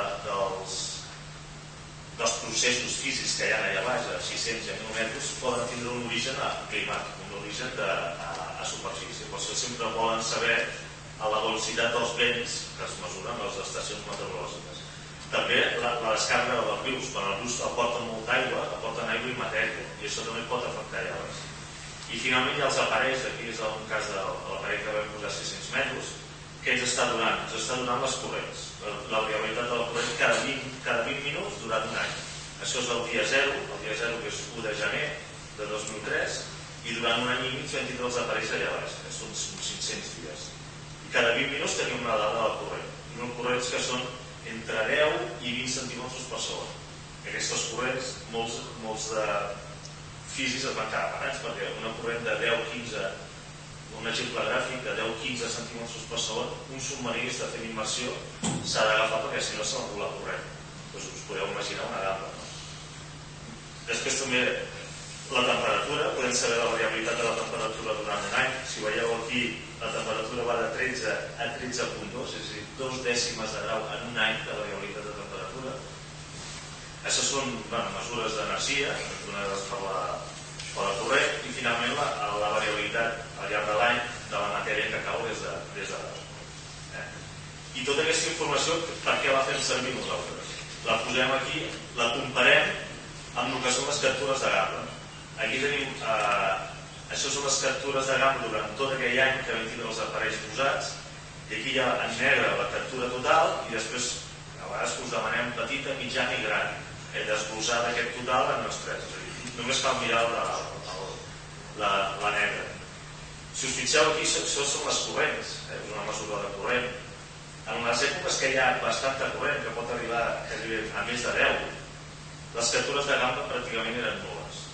C: dels processos físics que hi ha allà baix, a sis-cents i a mil metres, poden tindre un origen climàtic, un origen a superfície. Per això sempre volen saber a la velocitat dels vents que es mesuren a les estacions meteorològiques. També la descàrrega dels rius, quan els rius aporten molta aigua, aporten aigua i matèria, i això també pot afectar allà baix. I finalment hi ha els aparells, aquí és un cas de l'aparell que vam posar a sis-cents metres, que ens està donant? Ens està donant les corrents. La variabilitat de la corrent cada vint minuts durant un any. Això és el dia zero, el dia zero que és u de gener de dos mil tres, i durant un any i mig vam tindre els aparells allà baix, que són cinc-cents dies. I cada vint minuts tenim una dada de la corrent. corrents que són entre deu i vint centímetres per segon. Aquests corrents, molts de físics es van quedar parats, perquè una corrent de deu a quinze, un exemple gràfic de deu a quinze centímetres per segon, un submarí que està fent immersió s'ha d'agafar perquè si no se l'endú la corrent. Doncs us podeu imaginar una gamba. Després també la temperatura, podem saber la variabilitat de la temperatura durant un any. Si veieu aquí, la temperatura va de tretze a tretze coma dos, és a dir, dos dècimes de grau en un any de variabilitat de temperatura. Això són mesures d'energia donades per la corrent i finalment la variabilitat al llarg de l'any de la matèria que cau des de dalt. I tota aquesta informació, per què la fem servir nosaltres? La posem aquí, la comparem amb el que són les captures de gamma. Aquí tenim, això són les captures de gamma durant tot aquell any que vam tindre els aparells posats, i aquí hi ha en negre la captura total i després a vegades us demanem petita, mitjana i gran, desglossar d'aquest total en els tres. Només cal mirar la negra. Si us fixeu aquí, això són les corrents, és una mesura de corrent. En les èpoques que hi ha bastanta corrent, que pot arribar a més de deu, les captures de gamma pràcticament eren nul·les.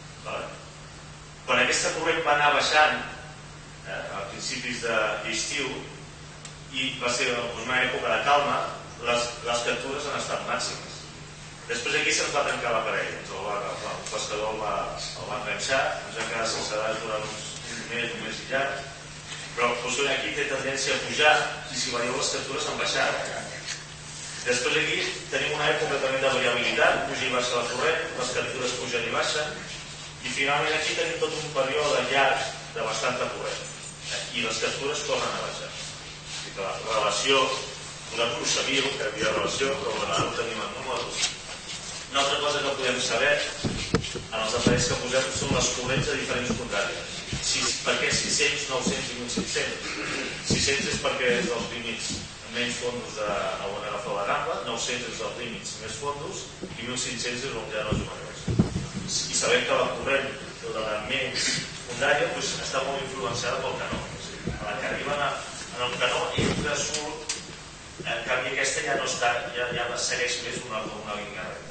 C: Quan aquesta corrent va anar baixant a principis d'estiu i va ser una època de calma, les captures han estat màximes. Després aquí se'ns va trencar l'aparell, el pescador el va enganxar, ens va quedar sense gas durant uns mes, un mes i llarg, però aquí té tendència a pujar i si veieu les captures han baixat. Després aquí tenim una època també de variabilitat, puja i baixa la corrent, les captures pugen i baixen, i finalment aquí tenim tot un període llarg de bastanta corrent i les captures tornen a baixar. La relació, vosaltres ho sabíeu que hi havia relació, però a vegades ho tenim en números. Una altra cosa que podem saber en els aparells que posem són les corrents a diferents contraris. Per què sis-cents, nou-cents i mil cinc-cents? sis-cents és perquè és dels límits menys fondos on agafeu la gamma, nou-cents és dels límits més fondos i mil cinc-cents és on ja no es maneja. I sabem que la corrent de la menys fundària està molt influenciada pel canó. A la que arriben en el canó entra, surt, en canvi aquesta ja no està, ja segueix més una línia recta.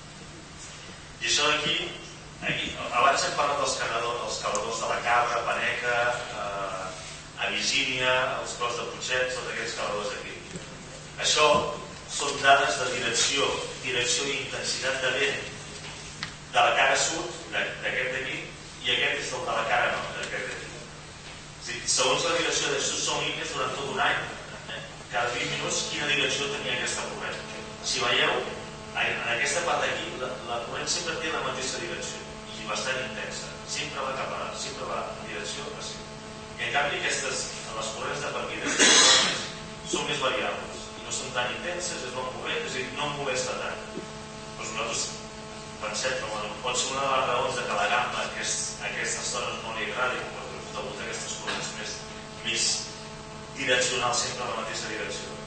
C: I això d'aquí, abans hem parlat dels caladors de la Cabra, Paneca, Abyssinia, els Clos de Putxet, tots aquests caladors d'aquí. Això són dades de direcció, direcció i intensitat de vent de la cara sud, d'aquest d'aquí, i aquest és el de la cara nord, d'aquest d'aquí. Segons la direcció d'això són línies durant tot un any, cada vint minuts quina direcció tenia aquesta corrent. Si veieu, en aquesta part d'aquí, la corrent sempre té la mateixa direcció i bastant intensa. Sempre va cap a dalt, sempre va en direcció a sí. I en canvi, aquestes, les corrents de per vida són més variables i no són tan intenses, es van mover, és a dir, no molesta tant. Doncs nosaltres pensem que pot ser una de les raons que la gamma a aquestes zones no li agradi, degut a aquestes corrents més direccionals sempre en la mateixa direcció.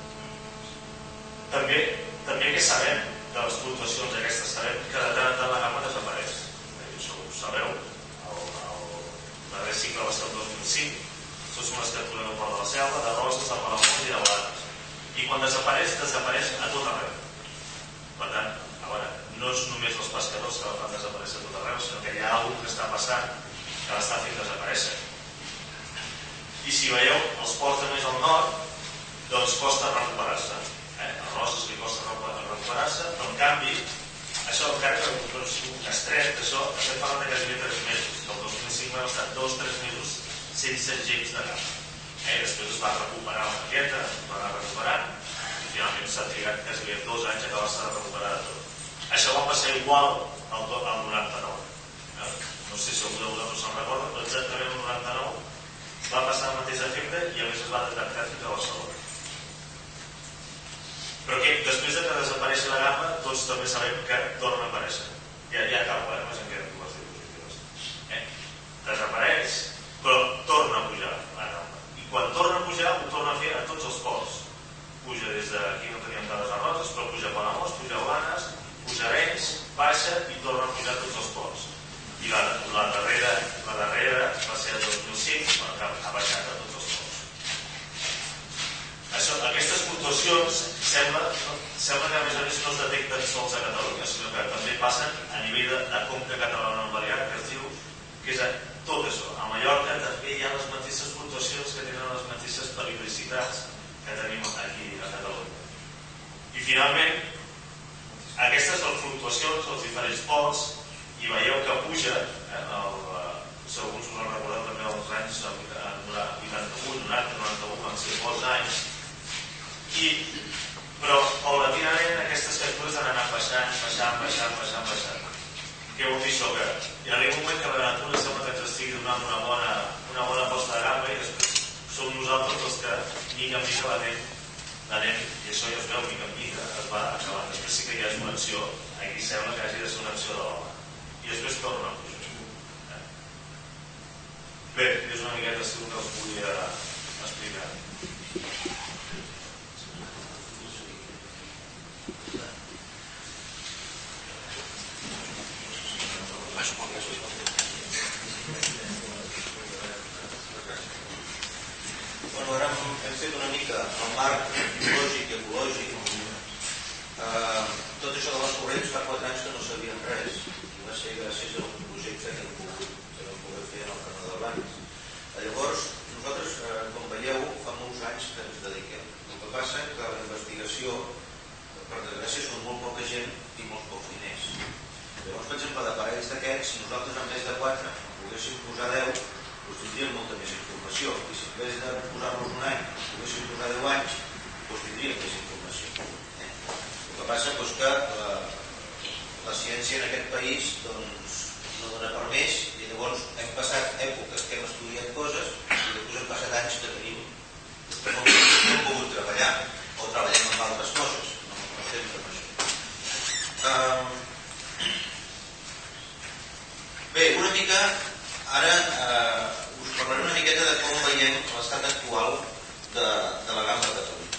C: També que sabem de les fluctuacions aquestes, sabem que de tant en tant la gamma desapareix. Això ho sabeu, el darrer cicle va ser el dos mil cinc, això són les captures del Port de la Selva, de Roses, de Palamós i de Blanes. I quan desapareix, desapareix a tot arreu. Per tant, a veure, no és només els pescadors que la fan desaparèixer a tot arreu, sinó que hi ha alguna que està passant que l'està fent desaparèixer. I si veieu, els ports de més al nord, doncs costa recuperar-se. A Roses li costa recuperar-se, però en canvi, això encara que és un estret, això, estem parlant de gairebé tres mesos, que el dos mil cinc vam estar dos o tres mesos sense gens de gamma. Després es va recuperar una miqueta, es va anar recuperant, i finalment s'ha trigat gairebé dos anys a acabar-se de recuperar de tot. Això va passar igual al noranta-nou. No sé si algú de vosaltres se'n recorda, però exactament el noranta-nou va passar el mateix efecte i a més es va detectar fins a Barcelona. Però que després que desapareixi la gamma, tots també sabem que torna a aparèixer. Ja acabo, eh? Només en queden dues diapositives. Desapareix, però torna a pujar la gamma. I quan torna a pujar, ho torna a fer a tots els ports. Puja des d'aquí, no teníem dades a Roses, però puja a Palamós, puja a Blanes, puja a Arenys, baixa i torna a pujar a tots els ports. I la darrera va ser el dos mil cinc, quan ha baixat a tots els ports. Aquestes puntuacions mica en mica l'anem, i això ja es veu mica en mica, es va acabant. Després sí que hi ha una acció, aquí sembla que hagi de ser una acció de l'home. I després torna. Bé, és una miqueta el que us volia explicar.
B: Bueno, ara hem fet una mica el marc biològic i ecològic. Tot això de les corrents fa quatre anys que no sabien res i va ser gràcies a un projecte que vam poder fer en el Carnal de Blanes. Llavors, nosaltres, com veieu, fa molts anys que ens dediquem. El que passa és que la investigació, per desgràcia, són molt poca gent i molts pocs diners. Llavors, per exemple, d'aparells d'aquests, si nosaltres en vez de quatre en poguéssim posar deu, doncs tindríem molta més informació. I si en vez de posar-nos un any, poguéssim posar deu anys, doncs tindríem més informació. El que passa és que la ciència en aquest país no dona per més i llavors hem passat èpoques que hem estudiat coses i després hem passat anys que tenim no hem pogut treballar o treballem amb altres coses. No estem per això. Bé, una mica, ara us parlaré una miqueta de com veiem l'estat actual de la gamba a Catalunya.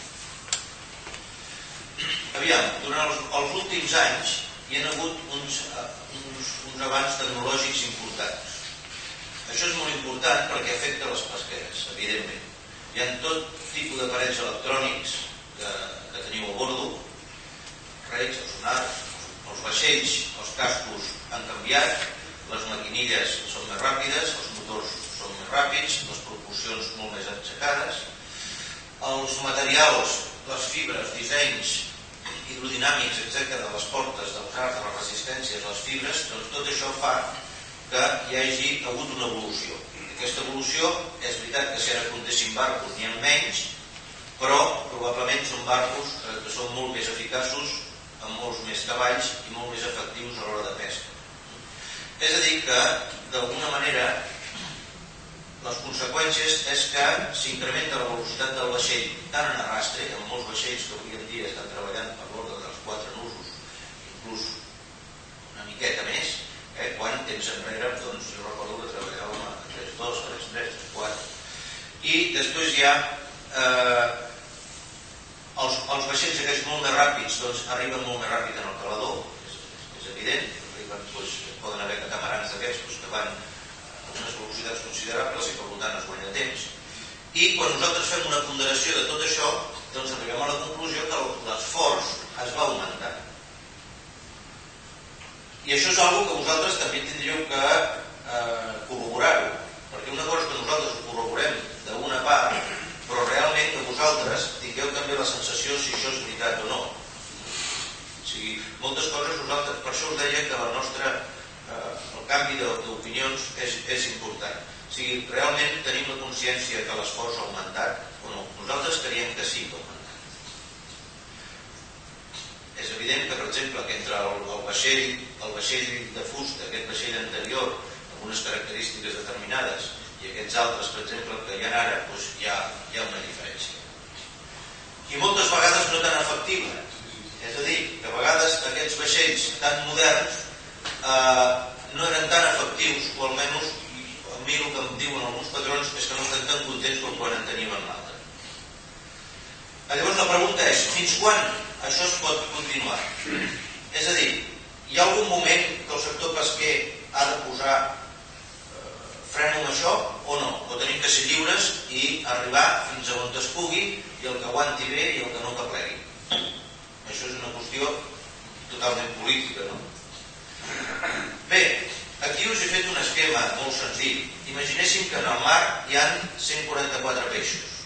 B: Aviam, durant els últims anys hi ha hagut uns avanços tecnològics importants. Això és molt important perquè afecta les pesqueres, evidentment. Hi ha tot tipus d'aparells electrònics que teniu a bordo, reis, els sonars, els vaixells, els cascos han canviat, les maquinilles són més ràpides, els motors són més ràpids, les propulsions molt més aixecades, els materials, les fibres, dissenys hidrodinàmics, etcètera, de les portes, dels arcs, de les resistències, les fibres, doncs tot això fa que hi hagi hagut una evolució. Aquesta evolució, és veritat que si ara comptéssim barcos n'hi ha menys, però probablement són barcos que són molt més eficaços, amb molts més cavalls i molt més efectius a l'hora de pesca. És a dir que, d'alguna manera, les conseqüències és que s'incrementa la velocitat del vaixell tant en arrastre, amb molts vaixells que avui en dia estan treballant per l'ordre dels quatre nusos, inclús una miqueta més, quan temps enrere, doncs jo recordo que treballàvem a tres dos, tres tres, tres quatre. I després hi ha els vaixells aquests molt més ràpids, doncs arriben molt més ràpid en el calador, és evident, poden haver catamarans d'aquests que van a unes velocitats considerables i per tant es guanya temps. I quan nosaltres fem una ponderació de tot això, doncs arribem a la conclusió que l'esforç es va augmentar. I això és una cosa que vosaltres també tindríeu que corroborar-ho, perquè una cosa és que nosaltres ho corroborem d'una part, però realment que vosaltres tingueu també la sensació si això és veritat o no. O sigui, moltes coses nosaltres, per això us deia que la nostra, el canvi d'opinions és important. O sigui, realment tenim la consciència que l'esforç ha augmentat o no? Nosaltres creiem que sí que ha augmentat. És evident que, per exemple, que entre el vaixell, el vaixell de fusta, aquest vaixell anterior, amb unes característiques determinades, i aquests altres, per exemple, que hi ha ara, doncs hi ha una diferència. I moltes vegades no tan efectiva. És a dir, que a vegades aquests vaixells tan moderns no eren tan efectius, o almenys a mi el que em diuen alguns patrons és que no estan tan contents com quan en teníem en l'altre. Llavors la pregunta és, fins quan això es pot continuar? És a dir, hi ha algun moment que el sector pesquer ha de posar fren amb això o no? O tenim que ser lliures i arribar fins a on es pugui i el que aguanti bé i el que no que plegui? Això és una qüestió totalment política, no? Bé, aquí us he fet un esquema molt senzill. Imaginéssim que en el mar hi ha cent quaranta-quatre peixos.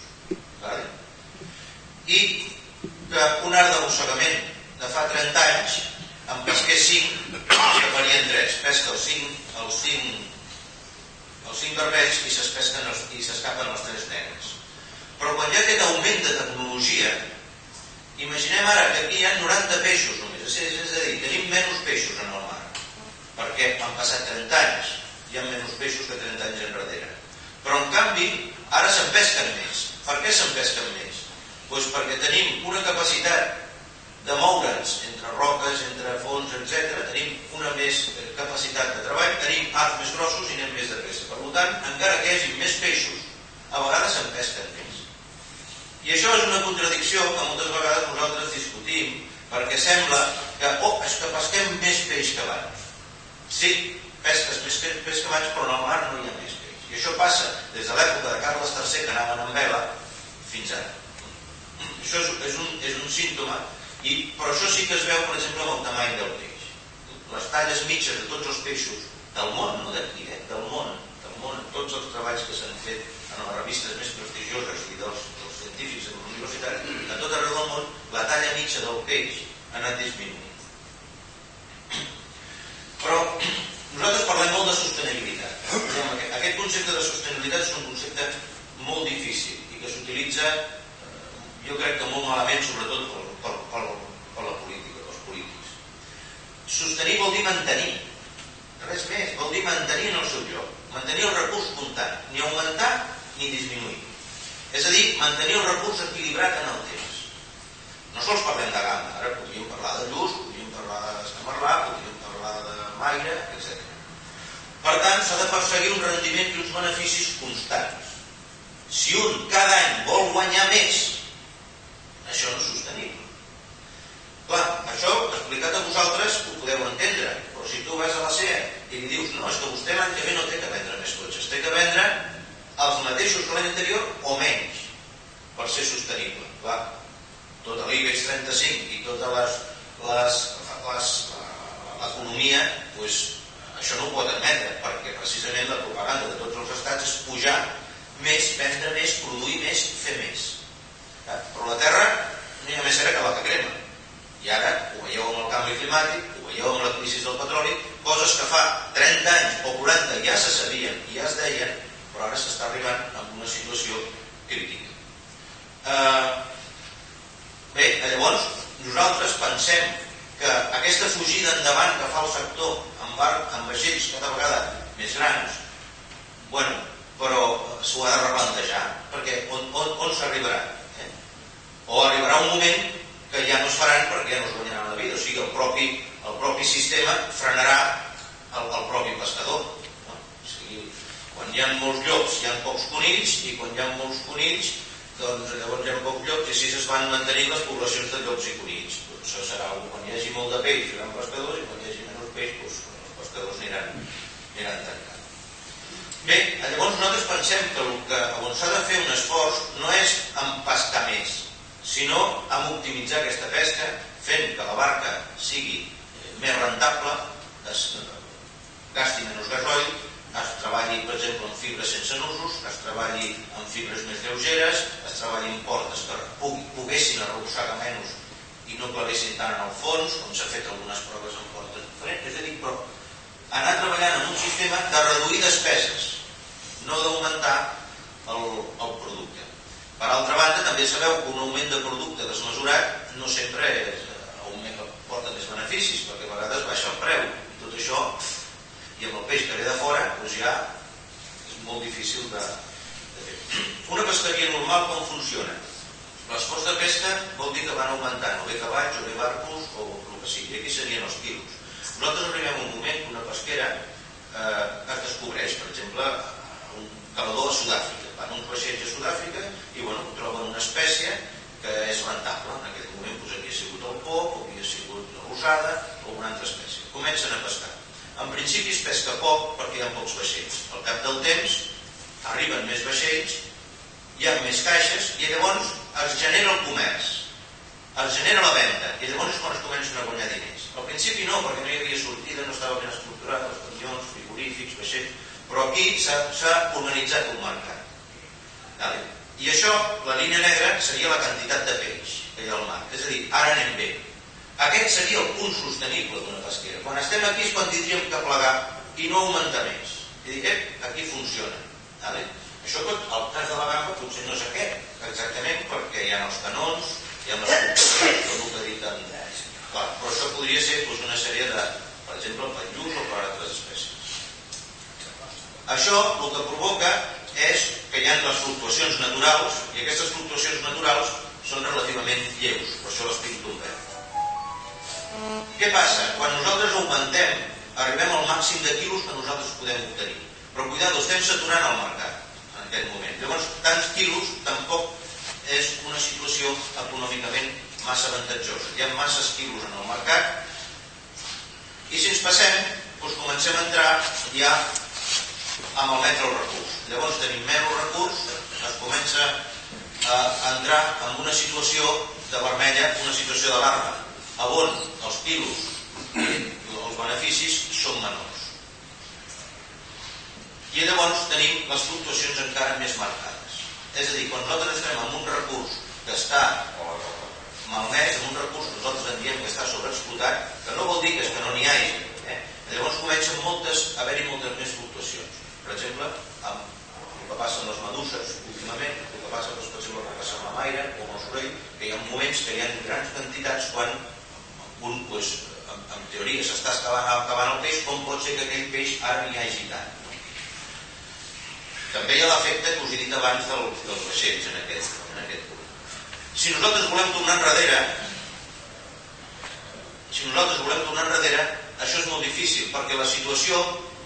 B: I que un art d'arrossegament de fa trenta anys en pesqués cinc, escaparien tres. Pesca els cinc els cinc vermells i s'escapen els tres negres. Però quan hi ha aquest augment de tecnologia, imaginem ara que aquí hi ha noranta peixos només. És a dir, tenim menys peixos en el mar. Perquè han passat trenta anys, hi ha menys peixos que trenta anys enrere. Però en canvi, ara se'n pesquen més. Per què se'n pesquen més? Doncs perquè tenim una capacitat de moure'ns entre roques, entre fons, etcètera, tenim una més capacitat de treball, tenim arcs més grossos i anem més de pressa. Per tant, encara que hi hagi més peixos, a vegades se'n pesquen més. I això és una contradicció que moltes vegades nosaltres discutim, perquè sembla que, oh, és que pesquem més peix que abans. Sí, pesques més peix que abans, però al mar no hi ha més peix. I això passa des de l'època de Carles tercer, que anaven amb vela, fins ara. Això és, és, un, és un símptoma, i, però això sí que es veu, per exemple, amb el tamany del peix. Les talles mitges de tots els peixos del món, no d'aquí, eh? del món, del món, tots els treballs que s'han fet en les revistes més prestigioses i dels, dels científics de les universitats, a tot arreu del món, la talla mitja del peix ha anat disminuint. Però nosaltres parlem molt de sostenibilitat. Aquest concepte de sostenibilitat és un concepte molt difícil i que s'utilitza, jo crec que molt malament, sobretot per, per, per, per la política, pels polítics. Sostenir vol dir mantenir, res més, vol dir mantenir en el seu lloc, mantenir el recurs comptant, ni augmentar ni disminuir. És a dir, mantenir el recurs equilibrat en el temps. No sols parlem de gamma, ara podríem parlar de lluç, podríem parlar d'escamarlar, podríem parlar de maire, etcètera. Per tant, s'ha de perseguir un rendiment i uns beneficis constants. Si un cada any vol guanyar més, això no és sostenible. Clar, això, explicat a vosaltres, ho podeu entendre, però si tu vas a la SEAT i li dius, no, és que vostè l'any que ve no té que vendre més cotxes, té que vendre els mateixos que l'any anterior o menys per ser sostenible. Clar, tota l'IBEX trenta-cinc i tota les, les, les, l'economia, doncs, això no ho pot admetre, perquè precisament la propaganda de tots els estats és pujar més, vendre més, produir més, fer més. Però la Terra no hi ha més cera que la que crema. I ara ho veieu amb el canvi climàtic, ho veieu amb la crisi del petroli, coses que fa trenta anys o quaranta ja se sabien i ja es deien, però ara s'està arribant a una situació crítica. Eh, bé, llavors, nosaltres pensem que aquesta fugida endavant que fa el sector amb, bar, amb vaixells cada vegada més grans, bueno, però s'ho ha de replantejar, perquè on, on, on s'arribarà? Eh? O arribarà un moment que ja no es faran perquè ja no es guanyaran la vida, o sigui, el propi, el propi sistema frenarà el, el propi pescador. No? O sigui, quan hi ha molts llops hi ha pocs conills, i quan hi ha molts conills, doncs llavors hi ha pocs llops, i així es van mantenir les poblacions de llops i conills. Doncs això serà quan hi hagi molt de peix, hi haurà pescadors, i quan hi hagi menys peix, doncs els pescadors aniran, aniran tancant. Bé, llavors nosaltres pensem que el que on s'ha de fer un esforç no és en pescar més, sinó en optimitzar aquesta pesca, fent que la barca sigui més rentable, es gasti menys gasoil, es treballi, per exemple, en fibres sense nusos, es treballi en fibres més lleugeres, es treballi en portes que poguessin arrossegar menys i no clavessin tant en el fons, com s'ha fet algunes proves en portes diferents. És a dir, però anar treballant en un sistema de reduir despeses, no d'augmentar el, el producte. Per altra banda, també sabeu que un augment de producte desmesurat no sempre és, augment, porta més beneficis, perquè a vegades baixa el preu. I tot això, i amb el peix que ve de fora, doncs ja és molt difícil de, de fer. Una pesqueria normal com funciona? L'esforç de pesca vol dir que van augmentant, o bé cavalls, o bé barcos, o el que sigui. Aquí serien els quilos. Nosaltres arribem a un moment que una pesquera eh, es descobreix, per exemple, un calador a Sud-àfrica. Van uns vaixells a Sud-àfrica i bueno, troben una espècie que és rentable. En aquell moment doncs, havia sigut el pop, havia sigut la rosada o una altra espècie. Comencen a pescar. En principi es pesca poc perquè hi ha pocs vaixells. Al cap del temps arriben més vaixells, hi ha més caixes i llavors es genera el comerç, es genera la venda i llavors és quan es comencen a guanyar diners. Al principi no, perquè no hi havia sortida, no estava ben estructurat, els camions, frigorífics, vaixells, però aquí s'ha organitzat un mercat. I això, la línia negra, seria la quantitat de peix que hi ha al mar. És a dir, ara anem bé. Aquest seria el punt sostenible d'una pesquera. Quan estem aquí és quan tindríem que plegar i no augmentar més. I dir, eh, aquí funciona. Vale? Això tot, el cas de la gamba, potser no és aquest, exactament perquè hi ha els canons, hi ha les competicions, tot el que dit en... Clar, però això podria ser doncs, una sèrie de, per exemple, per lluç o per altres espècies. Això el que provoca és que hi ha les fluctuacions naturals i aquestes fluctuacions naturals són relativament lleus, per això l'explico un peu. Què passa? Quan nosaltres augmentem, arribem al màxim de quilos que nosaltres podem obtenir. Però cuidado, estem saturant el mercat en aquest moment. Llavors, tants quilos tampoc és una situació econòmicament massa avantatjosa. Hi ha masses quilos en el mercat i si ens passem, doncs comencem a entrar ja amb el metre el recurs. Llavors tenim menys recurs, es comença a entrar en una situació de vermella, una situació d'alarma, on els quilos i els beneficis són menors. I llavors tenim les fluctuacions encara més marcades. És a dir, quan nosaltres estem en un recurs que està malmès, en un recurs que nosaltres en diem que està sobreexplotat, que no vol dir que és que no n'hi hagi, eh? Llavors comencen moltes, a haver-hi moltes més fluctuacions. Per exemple, amb el que passa amb les meduses últimament, el que passa, doncs, per exemple, el que passa amb la maire o amb el sorell, que hi ha moments que hi ha grans quantitats quan un, doncs, en, en teoria s'està acabant el peix, com pot ser que aquell peix ara n'hi hagi tant. També hi ha l'efecte que us he dit abans del, dels vaixells en aquest, en aquest punt. Si nosaltres volem tornar enrere, si nosaltres volem tornar enrere, això és molt difícil, perquè la situació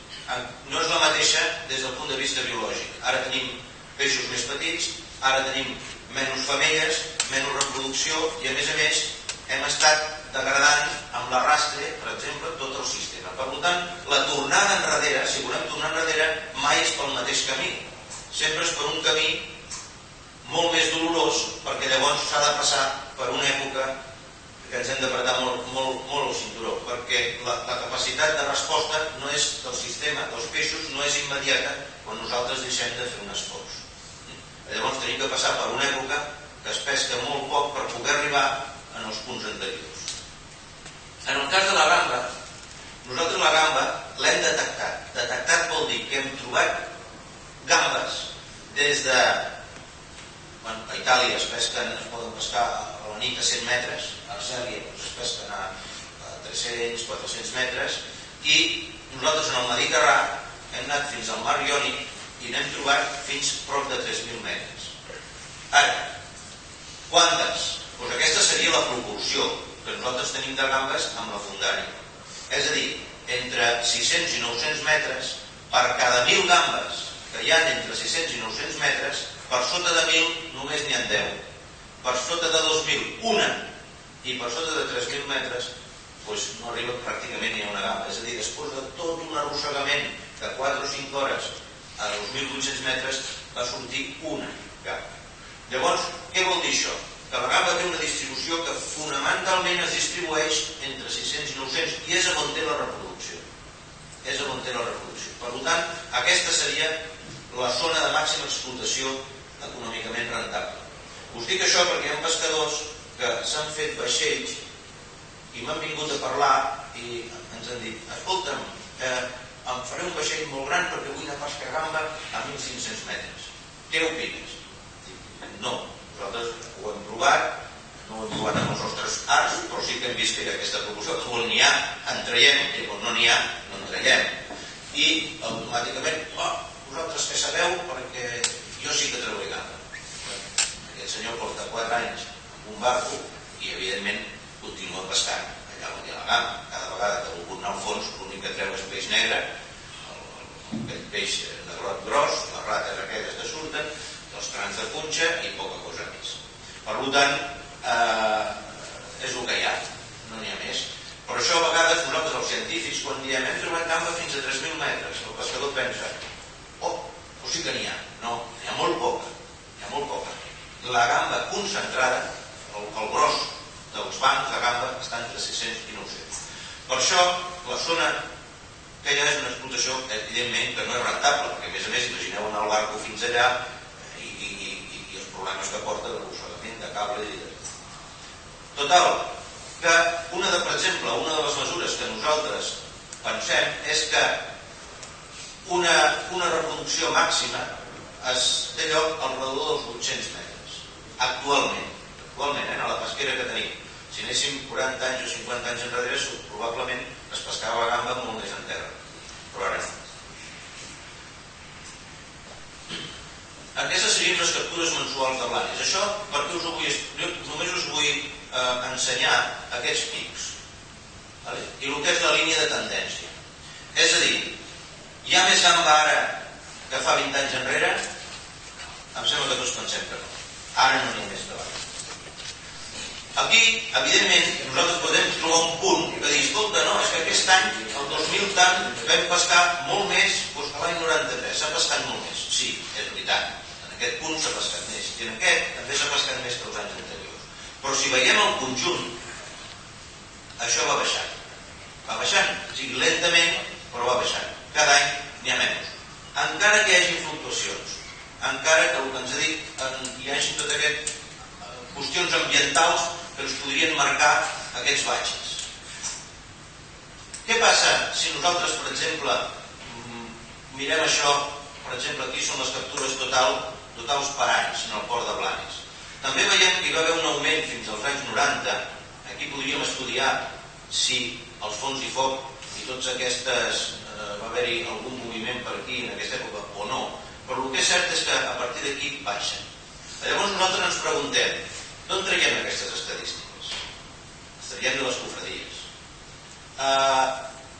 B: no és la mateixa des del punt de vista biològic. Ara tenim peixos més petits, ara tenim menys femelles, menys reproducció i, a més a més, hem estat degradant amb l'arrastre, per exemple, tot el sistema. Per tant, la tornada enrere, si volem tornar enrere, mai és pel mateix camí. Sempre és per un camí molt més dolorós, perquè llavors s'ha de passar per una època que ens hem d'apretar molt, molt, molt el cinturó, perquè la, la capacitat de resposta no és del sistema, dels peixos, no és immediata quan nosaltres deixem de fer un esforç. Llavors tenim que passar per una època que es pesca molt poc per poder arribar en els punts anteriors. En el cas de la gamba, nosaltres la gamba l'hem detectat. Detectat vol dir que hem trobat gambes des de... Bueno, a Itàlia es pesquen, es poden pescar a la nit a cent metres, a Argèlia es pesquen a tres-cents, quatre-cents metres, i nosaltres en el Mediterrà hem anat fins al mar Iònic i n'hem trobat fins prop de tres mil metres. Ara, quantes? Doncs aquesta seria la proporció que nosaltres tenim de gambes amb la fondària. És a dir, entre sis-cents i nou-cents metres, per cada mil gambes que hi ha entre sis-cents i nou-cents metres, per sota de mil només n'hi ha deu. Per sota de dos mil, una. I per sota de tres mil metres, doncs no arriba pràcticament ni a una gamba. És a dir, després de tot un arrossegament de quatre o cinc hores a dos mil vuit-cents metres, va sortir una gamba. Llavors, què vol dir això? Que la gamba té una distribució que fonamentalment es distribueix entre sis-cents i nou-cents i és on té la reproducció. És on té la reproducció. Per tant, aquesta seria la zona de màxima explotació econòmicament rentable. Us dic això perquè hi ha pescadors que s'han fet vaixells i m'han vingut a parlar i ens han dit: escolta'm, eh, em faré un vaixell molt gran perquè vull anar a pescar gamba a mil cinc-cents metres. Què opines? No. Nosaltres ho hem provat, no ho hem provat amb els nostres arts, però sí que hem vist que hi ha aquesta proporció, que on n'hi ha, en traiem, i on no n'hi ha, no en traiem. I automàticament, oh, vosaltres què sabeu? Perquè jo sí que treu gamba. Aquest senyor porta quatre anys amb un barco i, evidentment, continua pescant allà on hi ha la gamba. Cada vegada que ha volgut anar al fons, l'únic que treu és peix negre, el peix de grot gros, les rates aquelles que surten, els trans de punxa i poca cosa més. Per tant, eh, és el que hi ha, no n'hi ha més. Per això, a vegades, nosaltres, els científics, quan diem hem trobat gamba fins a tres mil metres, el pescador pensa: oh, doncs sí que n'hi ha. No, n'hi ha molt poca, n'hi ha molt poca. La gamba concentrada, el, el gros dels bancs de gamba, està entre sis-cents i nou-cents. Per això, la zona que hi ha és una explotació, evidentment, que no és rentable, perquè, a més a més, imagineu anar al barco fins allà problemes que porta de l'arrossegament de cable i de... Total, que una de, per exemple, una de les mesures que nosaltres pensem és que una, una reproducció màxima es té lloc al redador dels vuit-cents metres. Actualment, actualment, eh, a la pesquera que tenim. Si anéssim quaranta anys o cinquanta anys enrere, probablement es pescava la gamba molt més en terra. Però ara no. Aquestes serien les captures mensuals de Blanes. Això, per què us ho vull... Jo només us vull eh, ensenyar aquests pics. Vale? I el que és la línia de tendència. És a dir, hi ha més gamba ara que fa vint anys enrere? Em sembla que tots pensem que no. Ara no n'hi ha més que abans. Aquí, evidentment, nosaltres podem trobar un punt que dir, escolta, no, és que aquest any, el dos mil tant, vam pescar molt més doncs, que l'any noranta-tres. S'ha pescat molt més. Sí, és veritat. En aquest punt s'ha pescat més. I en aquest també s'ha pescat més que els anys anteriors. Però si veiem el conjunt, això va baixant. Va baixant. O sigui, lentament, però va baixant. Cada any n'hi ha menys. Encara que hi hagi fluctuacions, encara que el que ens ha dit hi hagi tot aquest qüestions ambientals que ens podrien marcar aquests baixes. Què passa si nosaltres, per exemple, mirem això, per exemple, aquí són les captures total, totals per anys en el port de Blanes. També veiem que hi va haver un augment fins als anys noranta. Aquí podríem estudiar si els fons i foc i tots aquestes, eh, va haver-hi algun moviment per aquí en aquesta època o no, però el que és cert és que a partir d'aquí baixen. Llavors nosaltres ens preguntem, d'on traiem aquestes estadístiques? Les traiem de les cofradies. Uh,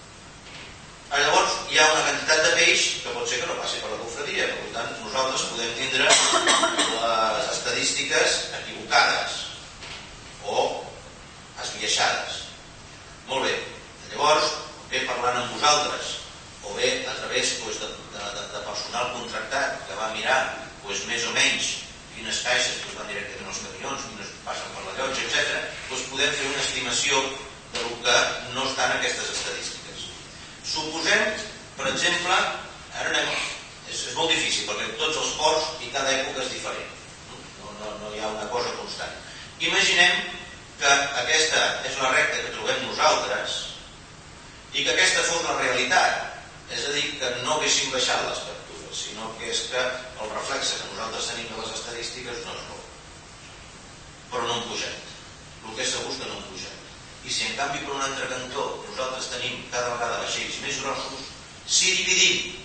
B: llavors hi ha una quantitat de peix que pot ser que no passi per la cofradia, per tant nosaltres podem tindre les estadístiques equivocades o esbiaixades. Molt bé, llavors bé parlant amb vosaltres o bé a través doncs, de, de, de personal contractat que va mirar doncs, més o menys quines caixes doncs, van directament als camions, quines passen per la llotja, etcètera, doncs podem fer una estimació del que no estan aquestes estadístiques. Suposem, per exemple, ara anem, és, és molt difícil perquè tots els ports i cada època és diferent, no, no, no hi ha una cosa constant. Imaginem que aquesta és la recta que trobem nosaltres i que aquesta fos la realitat, és a dir, que no haguéssim baixat les captures, sinó que és que el reflexe que nosaltres tenim de les estadístiques no és bo. Però no han pujat. El que és segur és que no han pujat. I si en canvi per un altre cantó nosaltres tenim cada vegada vaixells més grossos, si dividim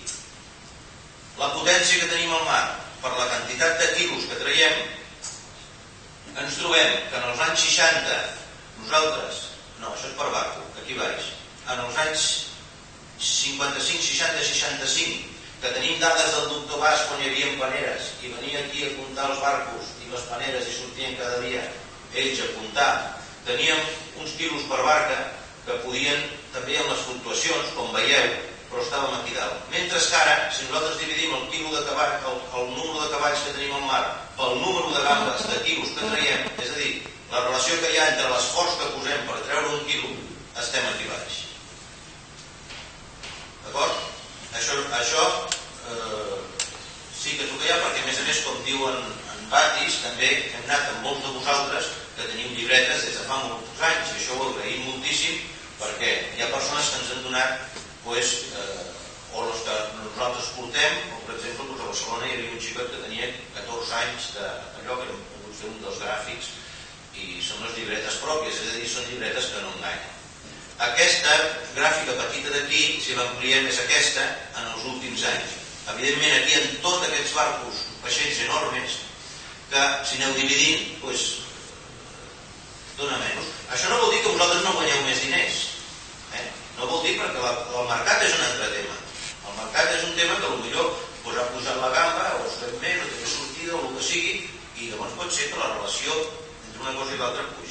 B: la potència que tenim al mar per la quantitat de quilos que traiem, ens trobem que en els anys seixanta nosaltres, no, això és per barco, aquí baix, en els anys cinquanta-cinc, seixanta, seixanta-cinc, que tenim dades del doctor Bas quan hi havia paneres i venia aquí a comptar els barcos i les paneres i sortien cada dia ells a comptar, teníem uns quilos per barca que podien també amb les fluctuacions, com veieu, però estàvem aquí dalt. Mentre que ara, si nosaltres dividim el quilo de cavall, el, el número de cavalls que tenim al mar pel número de gambes de quilos que traiem, és a dir, la relació que hi ha entre l'esforç que posem per treure un quilo, estem aquí baix. D'acord? Això, això eh, sí que t'ho deia perquè a més a més com diuen en Batis també hem anat amb molts de vosaltres que tenim llibretes des de fa molts anys i això ho agraïm moltíssim perquè hi ha persones que ens han donat pues, eh, o les que nosaltres portem o per exemple doncs a Barcelona hi havia un xicot que tenia catorze anys d'allò que hem pogut fer un dels gràfics i són les llibretes pròpies, és a dir, són llibretes que no enganyen. Aquesta gràfica petita d'aquí, si l'ampliem, és aquesta en els últims anys. Evidentment, aquí en tots aquests barcos, vaixells enormes, que si aneu dividint, doncs, dona menys. Això no vol dir que vosaltres no guanyeu més diners. Eh? No vol dir perquè la, el mercat és un altre tema. El mercat és un tema que potser pues, ha posat la gamba, o es fet més, o té més sortida, o el que sigui, i llavors pot ser que la relació entre una cosa i l'altra pugi.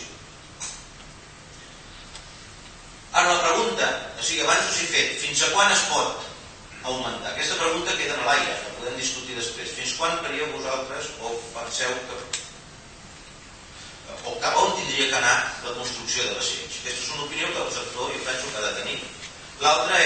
B: Ara la pregunta, o sigui, abans us he fet, fins a quan es pot augmentar? Aquesta pregunta queda en l'aire, la podem discutir després. Fins quan creieu vosaltres o penseu que o cap on tindria que anar la construcció de vaixells? Aquesta és una opinió que el sector jo penso que ha de tenir. L'altra